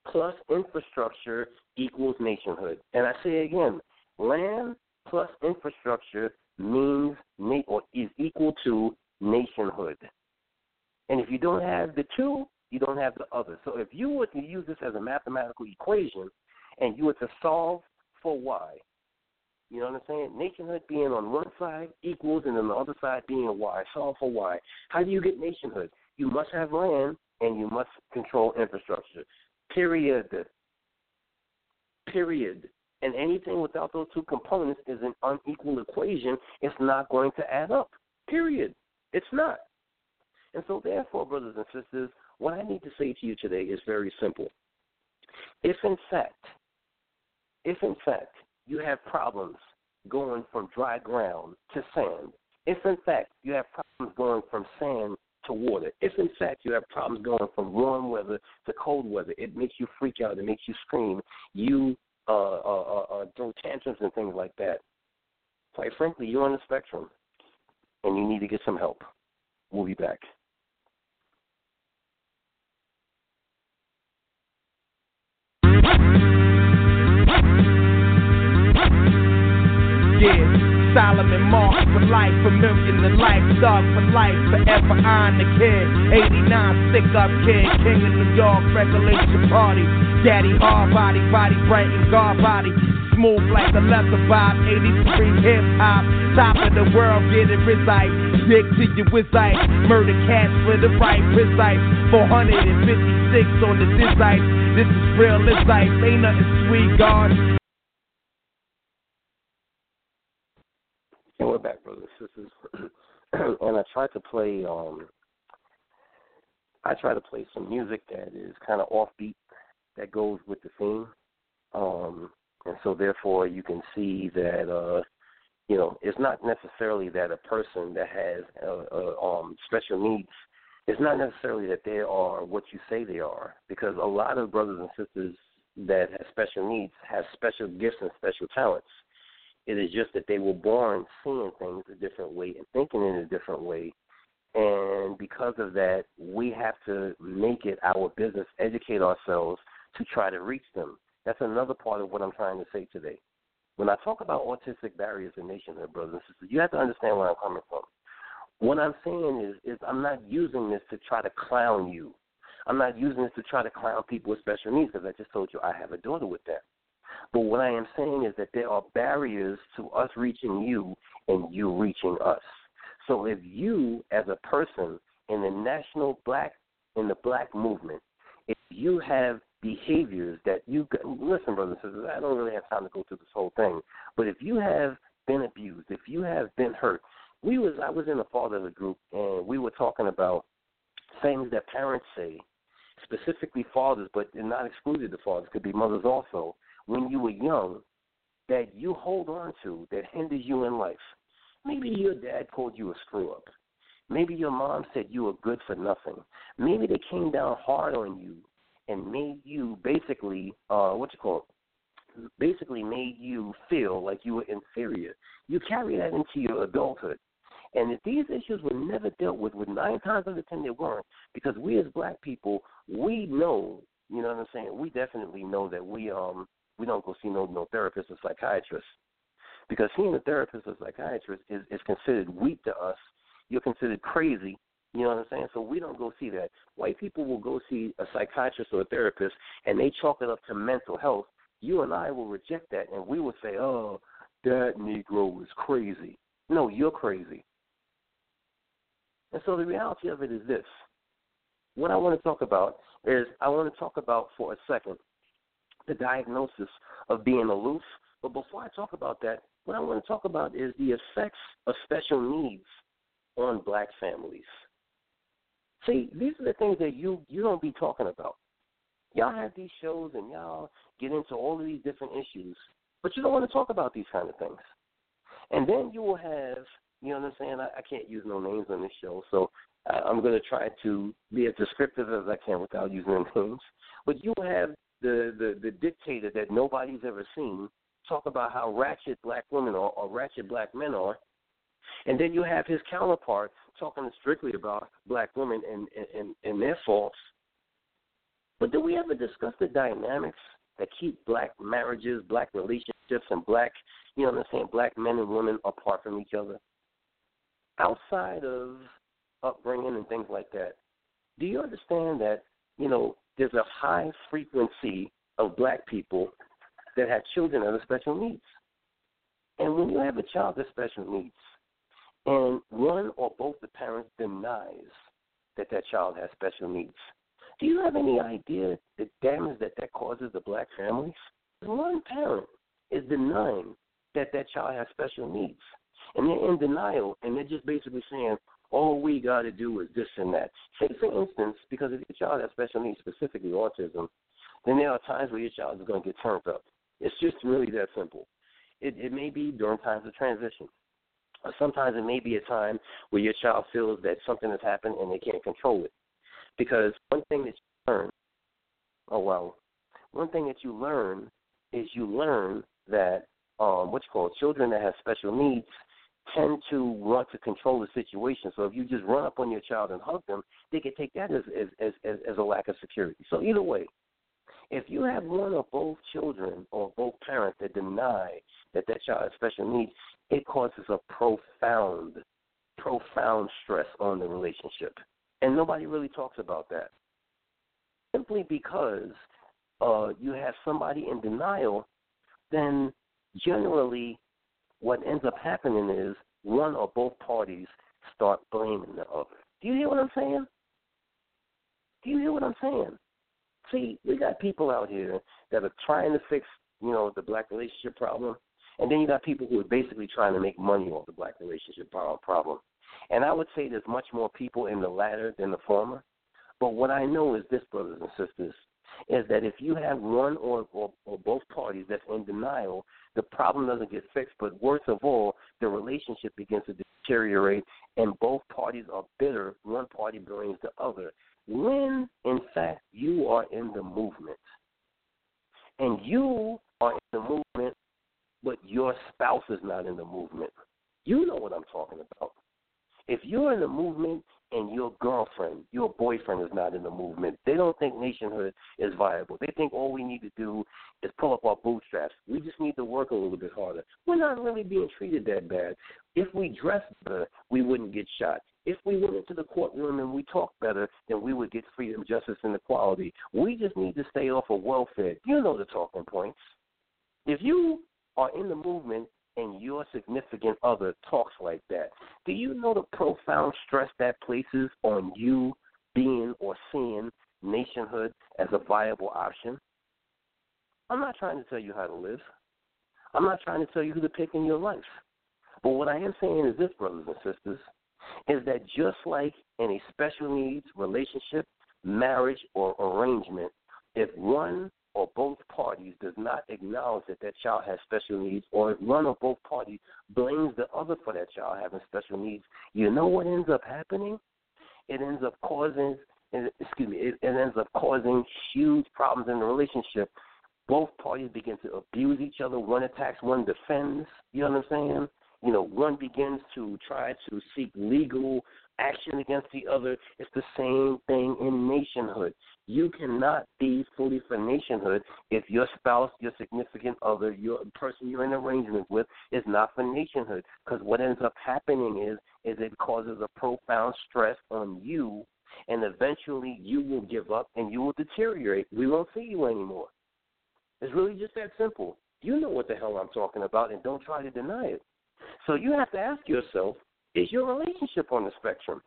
plus infrastructure equals nationhood. And I say again, land plus infrastructure means or is equal to nationhood. And if you don't have the two, you don't have the other. So if you were to use this as a mathematical equation and you were to solve for y, you know what I'm saying? Nationhood being on one side equals, and on the other side being y. Solve for y. How do you get nationhood? You must have land, and you must control infrastructure. Period. Period. And anything without those two components is an unequal equation. It's not going to add up. Period. It's not. And so, therefore, brothers and sisters, what I need to say to you today is very simple. If, in fact, if, in fact, you have problems going from dry ground to sand, if, in fact, you have problems going from sand to water, if, in fact, you have problems going from warm weather to cold weather, it makes you freak out, it makes you scream, you uh, uh, uh, throw tantrums and things like that, quite frankly, you're on the spectrum, and you need to get some help. We'll be back. Yeah, Solomon Mark for life, a million to life, dog for life, forever on the kid. eighty-nine, stick up kid, king of New York, regulation party. Daddy hard body, body bright and guard body, smooth like a leather vibe. eighty-three hip hop, top of the world, get it recite. Dick to your wizite, murder cats for the right precise. four hundred fifty-six on the dizite. This is real insight, ain't nothing sweet, God. And we're back, brothers and sisters. And I try to play, um, I try to play some music that is kind of offbeat, that goes with the theme. Um, and so, therefore, you can see that, uh, you know, it's not necessarily that a person that has uh, uh, um, special needs, it's not necessarily that they are what you say they are, because a lot of brothers and sisters that have special needs have special gifts and special talents. It is just that they were born seeing things a different way and thinking in a different way. And because of that, we have to make it our business, educate ourselves to try to reach them. That's another part of what I'm trying to say today. When I talk about autistic barriers in nationhood, brothers and sisters, you have to understand where I'm coming from. What I'm saying is, is I'm not using this to try to clown you. I'm not using this to try to clown people with special needs, because I just told you I have a daughter with that. But what I am saying is that there are barriers to us reaching you and you reaching us. So if you, as a person in the national black, in the black movement, if you have behaviors that you, listen, brothers and sisters, I don't really have time to go through this whole thing, but if you have been abused, if you have been hurt, we was, I was in a fatherly group, and we were talking about things that parents say, specifically fathers, but not excluded the fathers, could be mothers also, when you were young, that you hold on to, that hinders you in life. Maybe your dad called you a screw-up. Maybe your mom said you were good for nothing. Maybe they came down hard on you and made you basically, uh, what you call it, basically made you feel like you were inferior. You carry that into your adulthood. And if these issues were never dealt with, with nine times out of ten they weren't, because we as black people, we know, you know what I'm saying, we definitely know that we um we don't go see no no therapist or psychiatrist, because seeing a therapist or psychiatrist is, is considered weak to us. You're considered crazy, you know what I'm saying? So we don't go see that. White people will go see a psychiatrist or a therapist, and they chalk it up to mental health. You and I will reject that, and we will say, oh, that Negro is crazy. No, you're crazy. And so the reality of it is this. What I want to talk about is I want to talk about for a second the diagnosis of being aloof. But before I talk about that, what I want to talk about is the effects of special needs on black families. See, these are the things that you, you don't be talking about. Y'all have these shows and y'all get into all of these different issues, but you don't want to talk about these kind of things. And then you will have, you know what I'm saying, I, I can't use no names on this show, so uh, I'm going to try to be as descriptive as I can without using no names. But you will have the, the, the dictator that nobody's ever seen talk about how ratchet black women are or ratchet black men are. And then you have his counterpart talking strictly about black women and, and, and their faults. But do we ever discuss the dynamics that keep black marriages, black relationships, and black, you know what I'm saying, black men and women apart from each other? Outside of upbringing and things like that, do you understand that, you know, there's a high frequency of black people that have children that have special needs? And when you have a child with special needs, and one or both the parents denies that that child has special needs, do you have any idea the damage that that causes the black families? One parent is denying that that child has special needs, and they're in denial, and they're just basically saying, all we got to do is this and that. Say, for instance, because if your child has special needs, specifically autism, then there are times where your child is going to get turned up. It's just really that simple. It, it may be during times of transition. Or sometimes it may be a time where your child feels that something has happened and they can't control it. Because one thing that you learn, oh, well, one thing that you learn is you learn that um, what's called children that have special needs tend to want to control the situation. So if you just run up on your child and hug them, they can take that as as, as, as a lack of security. So either way, if you have one or both children or both parents that deny that that child has special needs, it causes a profound, profound stress on the relationship. And nobody really talks about that. Simply because uh, you have somebody in denial, then generally what ends up happening is one or both parties start blaming the other. Do you hear what I'm saying? Do you hear what I'm saying? See, we got people out here that are trying to fix, you know, the black relationship problem, and then you got people who are basically trying to make money off the black relationship problem. And I would say there's much more people in the latter than the former. But what I know is this, brothers and sisters, is that if you have one or, or, or both parties that's in denial, the problem doesn't get fixed. But worst of all, the relationship begins to deteriorate, and both parties are bitter. One party blames the other. When, in fact, you are in the movement, and you are in the movement, but your spouse is not in the movement, you know what I'm talking about. If you're in the movement and your girlfriend, your boyfriend is not in the movement, they don't think nationhood is viable. They think all we need to do is pull up our bootstraps. We just need to work a little bit harder. We're not really being treated that bad. If we dressed better, we wouldn't get shot. If we went into the courtroom and we talked better, then we would get freedom, justice, and equality. We just need to stay off of welfare. You know the talking points. If you are in the movement and your significant other talks like that, do you know the profound stress that places on you being or seeing nationhood as a viable option? I'm not trying to tell you how to live. I'm not trying to tell you who to pick in your life. But what I am saying is this, brothers and sisters, is that just like in a special needs relationship, marriage, or arrangement, if one or both parties does not acknowledge that that child has special needs, or if one or both parties blames the other for that child having special needs, you know what ends up happening? It ends up causing, excuse me, it, it ends up causing huge problems in the relationship. Both parties begin to abuse each other. One attacks, one defends. You know what I'm saying? You know, one begins to try to seek legal action against the other. It's the same thing in nationhood. You cannot be fully for nationhood if your spouse, your significant other, your person you're in arrangement with is not for nationhood. Because what ends up happening is, is it causes a profound stress on you, and eventually you will give up and you will deteriorate. We won't see you anymore. It's really just that simple. You know what the hell I'm talking about, and don't try to deny it. So you have to ask yourself, is your relationship on the spectrum?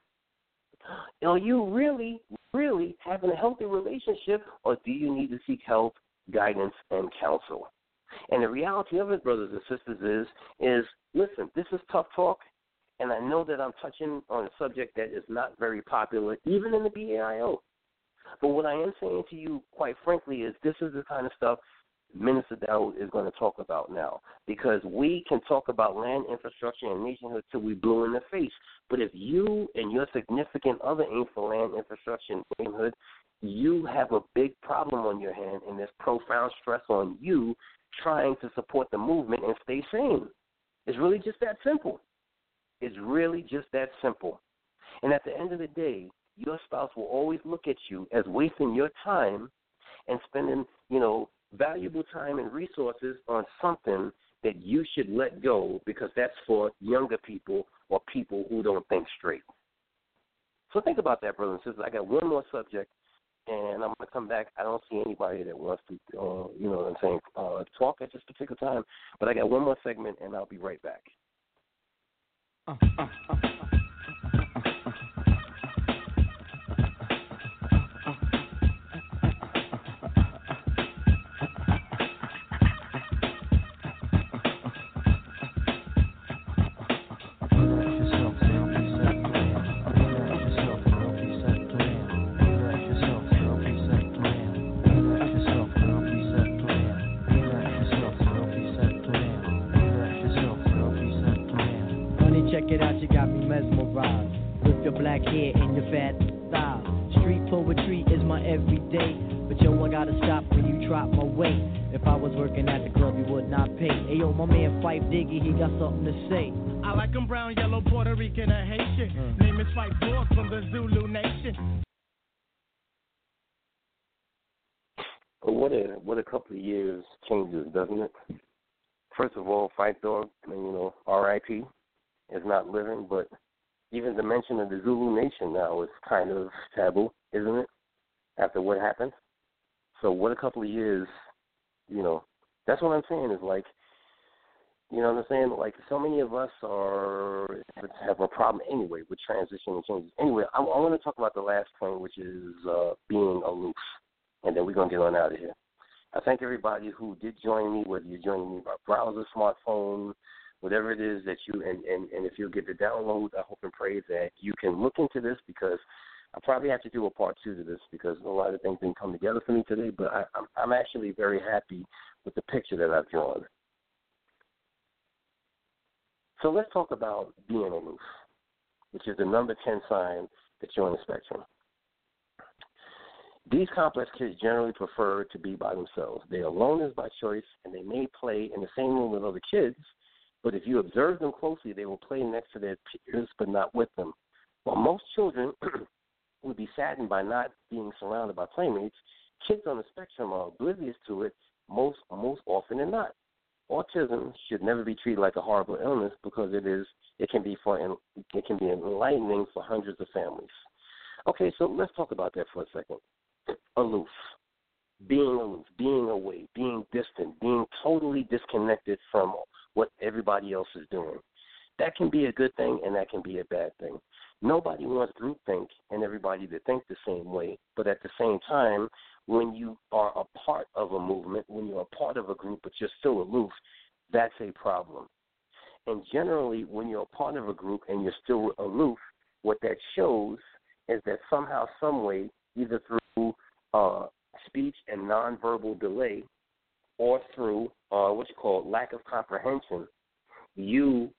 Are you really, really having a healthy relationship, or do you need to seek help, guidance, and counsel? And the reality of it, brothers and sisters, is, is listen, this is tough talk, and I know that I'm touching on a subject that is not very popular, even in the B A I O. But what I am saying to you, quite frankly, is this is the kind of stuff Minister Dawood is going to talk about now, because we can talk about land infrastructure and nationhood till we blue in the face. But if you and your significant other ain't for land infrastructure and nationhood, you have a big problem on your hand, and there's profound stress on you trying to support the movement and stay sane. It's really just that simple. It's really just that simple. And at the end of the day, your spouse will always look at you as wasting your time and spending, you know, valuable time and resources on something that you should let go because that's for younger people or people who don't think straight. So think about that, brothers and sisters. I got one more subject, and I'm going to come back. I don't see anybody that wants to, uh, you know what I'm saying, uh, talk at this particular time. But I got one more segment, and I'll be right back. Uh, uh, uh, uh. Black hair and your fat style. Street poetry is my everyday. But yo, I gotta stop when you drop my weight. If I was working at the club, you would not pay. Hey yo, my man Fife Diggy, he got something to say. I like him brown, yellow, Puerto Rican, or Haitian. Mm. Name is Fife Dog from the Zulu Nation. What a what a couple of years changes, doesn't it? First of all, Fife Dog, you know, R I P is not living, but even the mention of the Zulu Nation now is kind of taboo, isn't it, after what happened? So what a couple of years, you know, that's what I'm saying is like, you know what I'm saying? Like so many of us are have a problem anyway with transition and changes. Anyway, I, I want to talk about the last point, which is uh, being aloof, and then we're going to get on out of here. I thank everybody who did join me, whether you're joining me by browser, smartphone, whatever it is that you, and, and, and if you'll get the download, I hope and pray that you can look into this because I probably have to do a part two to this because a lot of things didn't come together for me today, but I, I'm, I'm actually very happy with the picture that I've drawn. So let's talk about being aloof, which is the number ten sign that you're on the spectrum. These complex kids generally prefer to be by themselves. They are loners by choice, and they may play in the same room with other kids, but if you observe them closely, they will play next to their peers, but not with them. While most children would be saddened by not being surrounded by playmates, kids on the spectrum are oblivious to it most most often than not. Autism should never be treated like a horrible illness because it is it can be for it can be enlightening for hundreds of families. Okay, so let's talk about that for a second. Aloof, being aloof, being away, being distant, being totally disconnected from what everybody else is doing. That can be a good thing and that can be a bad thing. Nobody wants groupthink and everybody to think the same way, but at the same time, when you are a part of a movement, when you're a part of a group but you're still aloof, that's a problem. And generally, when you're a part of a group and you're still aloof, what that shows is that somehow, some way, either through uh, speech and nonverbal delay or through uh, what you call lack of comprehension, you,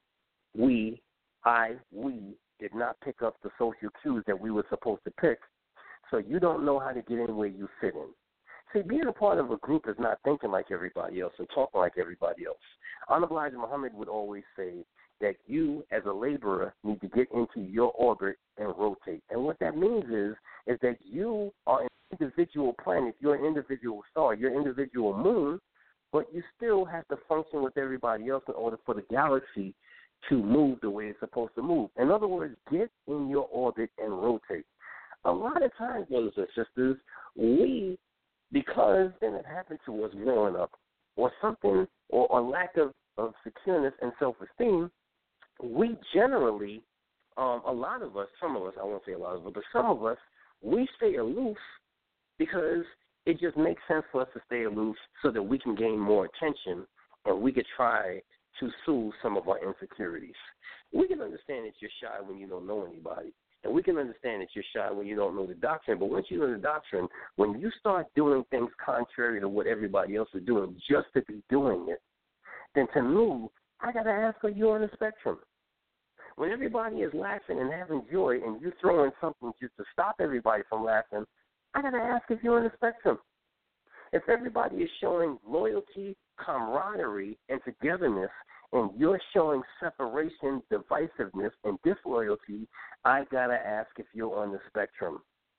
we, I, we did not pick up the social cues that we were supposed to pick, so you don't know how to get in where you fit in. See, being a part of a group is not thinking like everybody else and talking like everybody else. Honorable Elijah Muhammad would always say that you, as a laborer, need to get into your orbit and rotate. And what that means is, is that you are an individual planet, you're an individual star, you're an individual moon, but you still have to function with everybody else in order for the galaxy to move the way it's supposed to move. In other words, get in your orbit and rotate. A lot of times, brothers and sisters, we, because then it happened to us growing up, or something, or a lack of, of secureness and self-esteem, we generally, um, a lot of us, some of us, I won't say a lot of us, but some of us, we stay aloof because it just makes sense for us to stay aloof so that we can gain more attention and we could try to soothe some of our insecurities. We can understand that you're shy when you don't know anybody, and we can understand that you're shy when you don't know the doctrine, but once you know the doctrine, when you start doing things contrary to what everybody else is doing just to be doing it, then to me, I got to ask, are you on the spectrum? When everybody is laughing and having joy and you throw in something just to stop everybody from laughing, I got to ask if you're on the spectrum. If everybody is showing loyalty, camaraderie, and togetherness, and you're showing separation, divisiveness, and disloyalty, I got to ask if you're on the spectrum.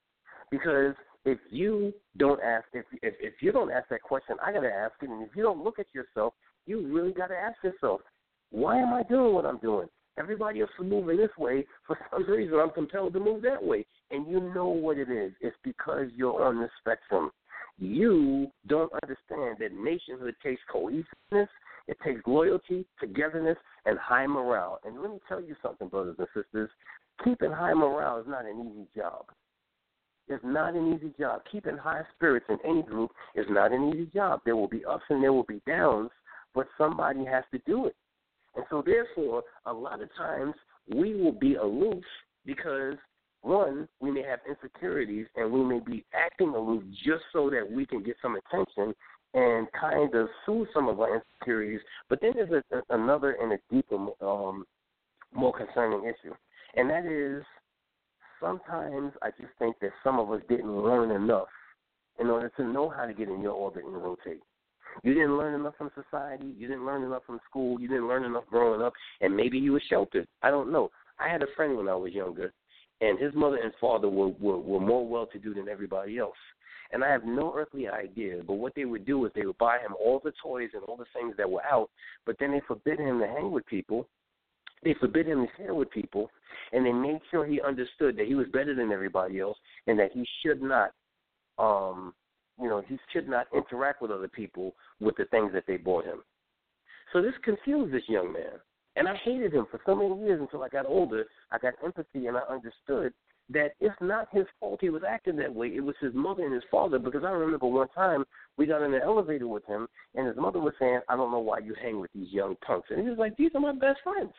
Because if you don't ask, if if, if you don't ask that question, I got to ask it. And if you don't look at yourself, you really got to ask yourself, why am I doing what I'm doing? Everybody else is moving this way. For some reason, I'm compelled to move that way. And you know what it is. It's because you're on the spectrum. You don't understand that nationhood takes cohesiveness, it takes loyalty, togetherness, and high morale. And let me tell you something, brothers and sisters. Keeping high morale is not an easy job. It's not an easy job. Keeping high spirits in any group is not an easy job. There will be ups and there will be downs, but somebody has to do it. And so, therefore, a lot of times we will be aloof because, one, we may have insecurities and we may be acting aloof just so that we can get some attention and kind of soothe some of our insecurities. But then there's a, a, another and a deeper, um, more concerning issue, and that is sometimes I just think that some of us didn't learn enough in order to know how to get in your orbit and rotate. You didn't learn enough from society. You didn't learn enough from school. You didn't learn enough growing up, and maybe you were sheltered. I don't know. I had a friend when I was younger, and his mother and father were, were, were more well-to-do than everybody else. And I have no earthly idea, but what they would do is they would buy him all the toys and all the things that were out, but then they forbid him to hang with people. They forbid him to share with people, and they made sure he understood that he was better than everybody else and that he should not um, – You know, he should not interact with other people with the things that they bought him. So this confused this young man. And I hated him for so many years until I got older. I got empathy and I understood that it's not his fault he was acting that way. It was his mother and his father, because I remember one time we got in the elevator with him and his mother was saying, I don't know why you hang with these young punks. And he was like, these are my best friends.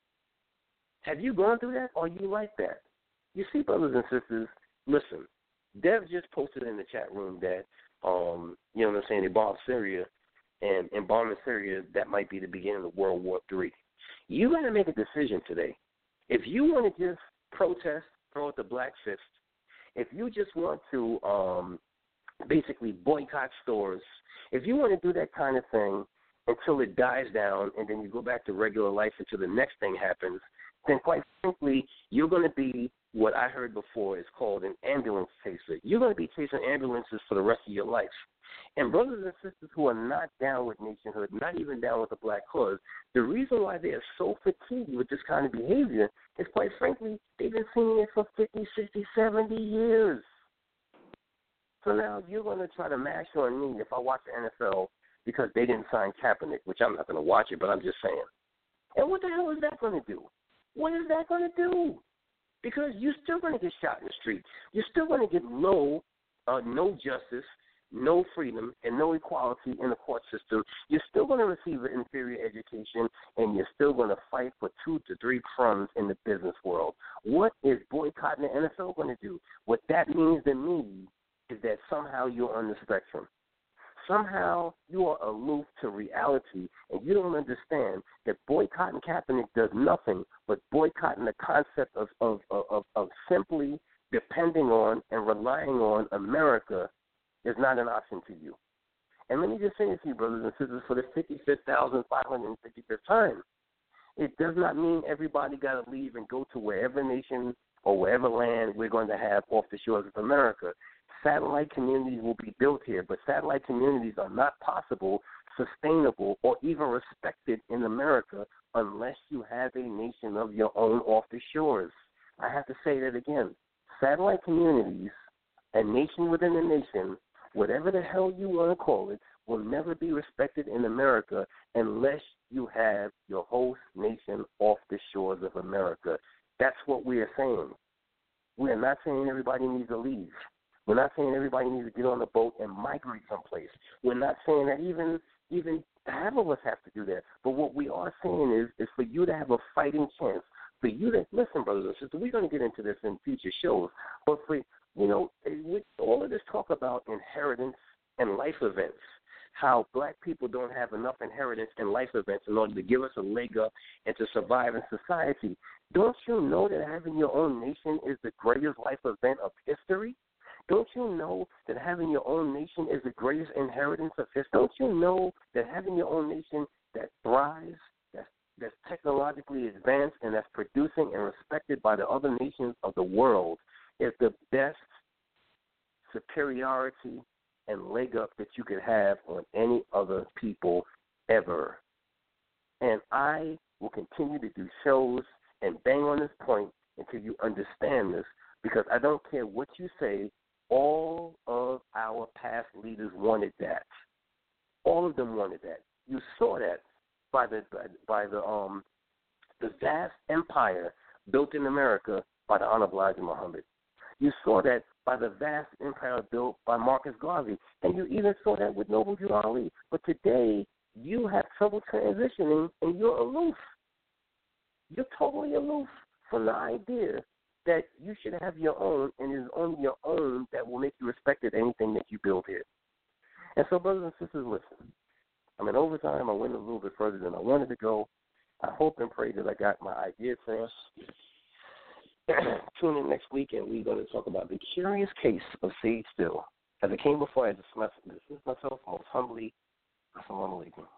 Have you gone through that? Or are you like that? You see, brothers and sisters, listen. Dev just posted in the chat room that, um, you know what I'm saying, they bombed Syria, and in bombing Syria, that might be the beginning of World War Three. You got to make a decision today. If you want to just protest, throw out the black fist, if you just want to um, basically boycott stores, if you want to do that kind of thing until it dies down and then you go back to regular life until the next thing happens, then quite frankly, you're going to be what I heard before is called an ambulance chaser. You're going to be chasing ambulances for the rest of your life. And brothers and sisters who are not down with nationhood, not even down with the black cause, the reason why they are so fatigued with this kind of behavior is, quite frankly, they've been seeing it for fifty, sixty, seventy years. So now you're going to try to mash on me if I watch the N F L because they didn't sign Kaepernick, which I'm not going to watch it, but I'm just saying. And what the hell is that going to do? What is that going to do? Because you're still going to get shot in the street. You're still going to get low, uh, no justice, no freedom, and no equality in the court system. You're still going to receive an inferior education, and you're still going to fight for two to three crumbs in the business world. What is boycotting the N F L going to do? What that means to me is that somehow you're on the spectrum. Somehow you are aloof to reality, and you don't understand that boycotting Kaepernick does nothing but boycotting the concept of, of, of, of simply depending on and relying on America is not an option to you. And let me just say this to you, brothers and sisters, for the fifty-fifth thousand five hundred fifty-fifth time, it does not mean everybody got to leave and go to wherever nation or wherever land we're going to have off the shores of America. Satellite communities will be built here, but satellite communities are not possible, sustainable, or even respected in America unless you have a nation of your own off the shores. I have to say that again. Satellite communities, a nation within a nation, whatever the hell you want to call it, will never be respected in America unless you have your host nation off the shores of America. That's what we are saying. We are not saying everybody needs to leave. We're not saying everybody needs to get on the boat and migrate someplace. We're not saying that even even half of us have to do that. But what we are saying is, is for you to have a fighting chance, for you to, listen, brothers and sisters, we're going to get into this in future shows, but for, you know, with all of this talk about inheritance and life events, how black people don't have enough inheritance and life events in order to give us a leg up and to survive in society, don't you know that having your own nation is the greatest life event of history? Don't you know that having your own nation is the greatest inheritance of history? Don't you know that having your own nation that thrives, that's, that's technologically advanced, and that's producing and respected by the other nations of the world is the best superiority and leg up that you could have on any other people ever. And I will continue to do shows and bang on this point until you understand this, because I don't care what you say, all of our past leaders wanted that. All of them wanted that. You saw that by the by, by the um the vast empire built in America by the Honorable Elijah Muhammad. You saw that by the vast empire built by Marcus Garvey, and you even saw that with Noble Drew Ali. But today, you have trouble transitioning, and you're aloof. You're totally aloof from the idea that you should have your own, and it is only your own that will make you respected anything that you build here. And so, brothers and sisters, listen. I'm in overtime. I went a little bit further than I wanted to go. I hope and pray that I got my idea across. Tune in next week, and we're going to talk about the curious case of Sage Still. As I came before, I dismiss myself most humbly. Assalamu alaikum.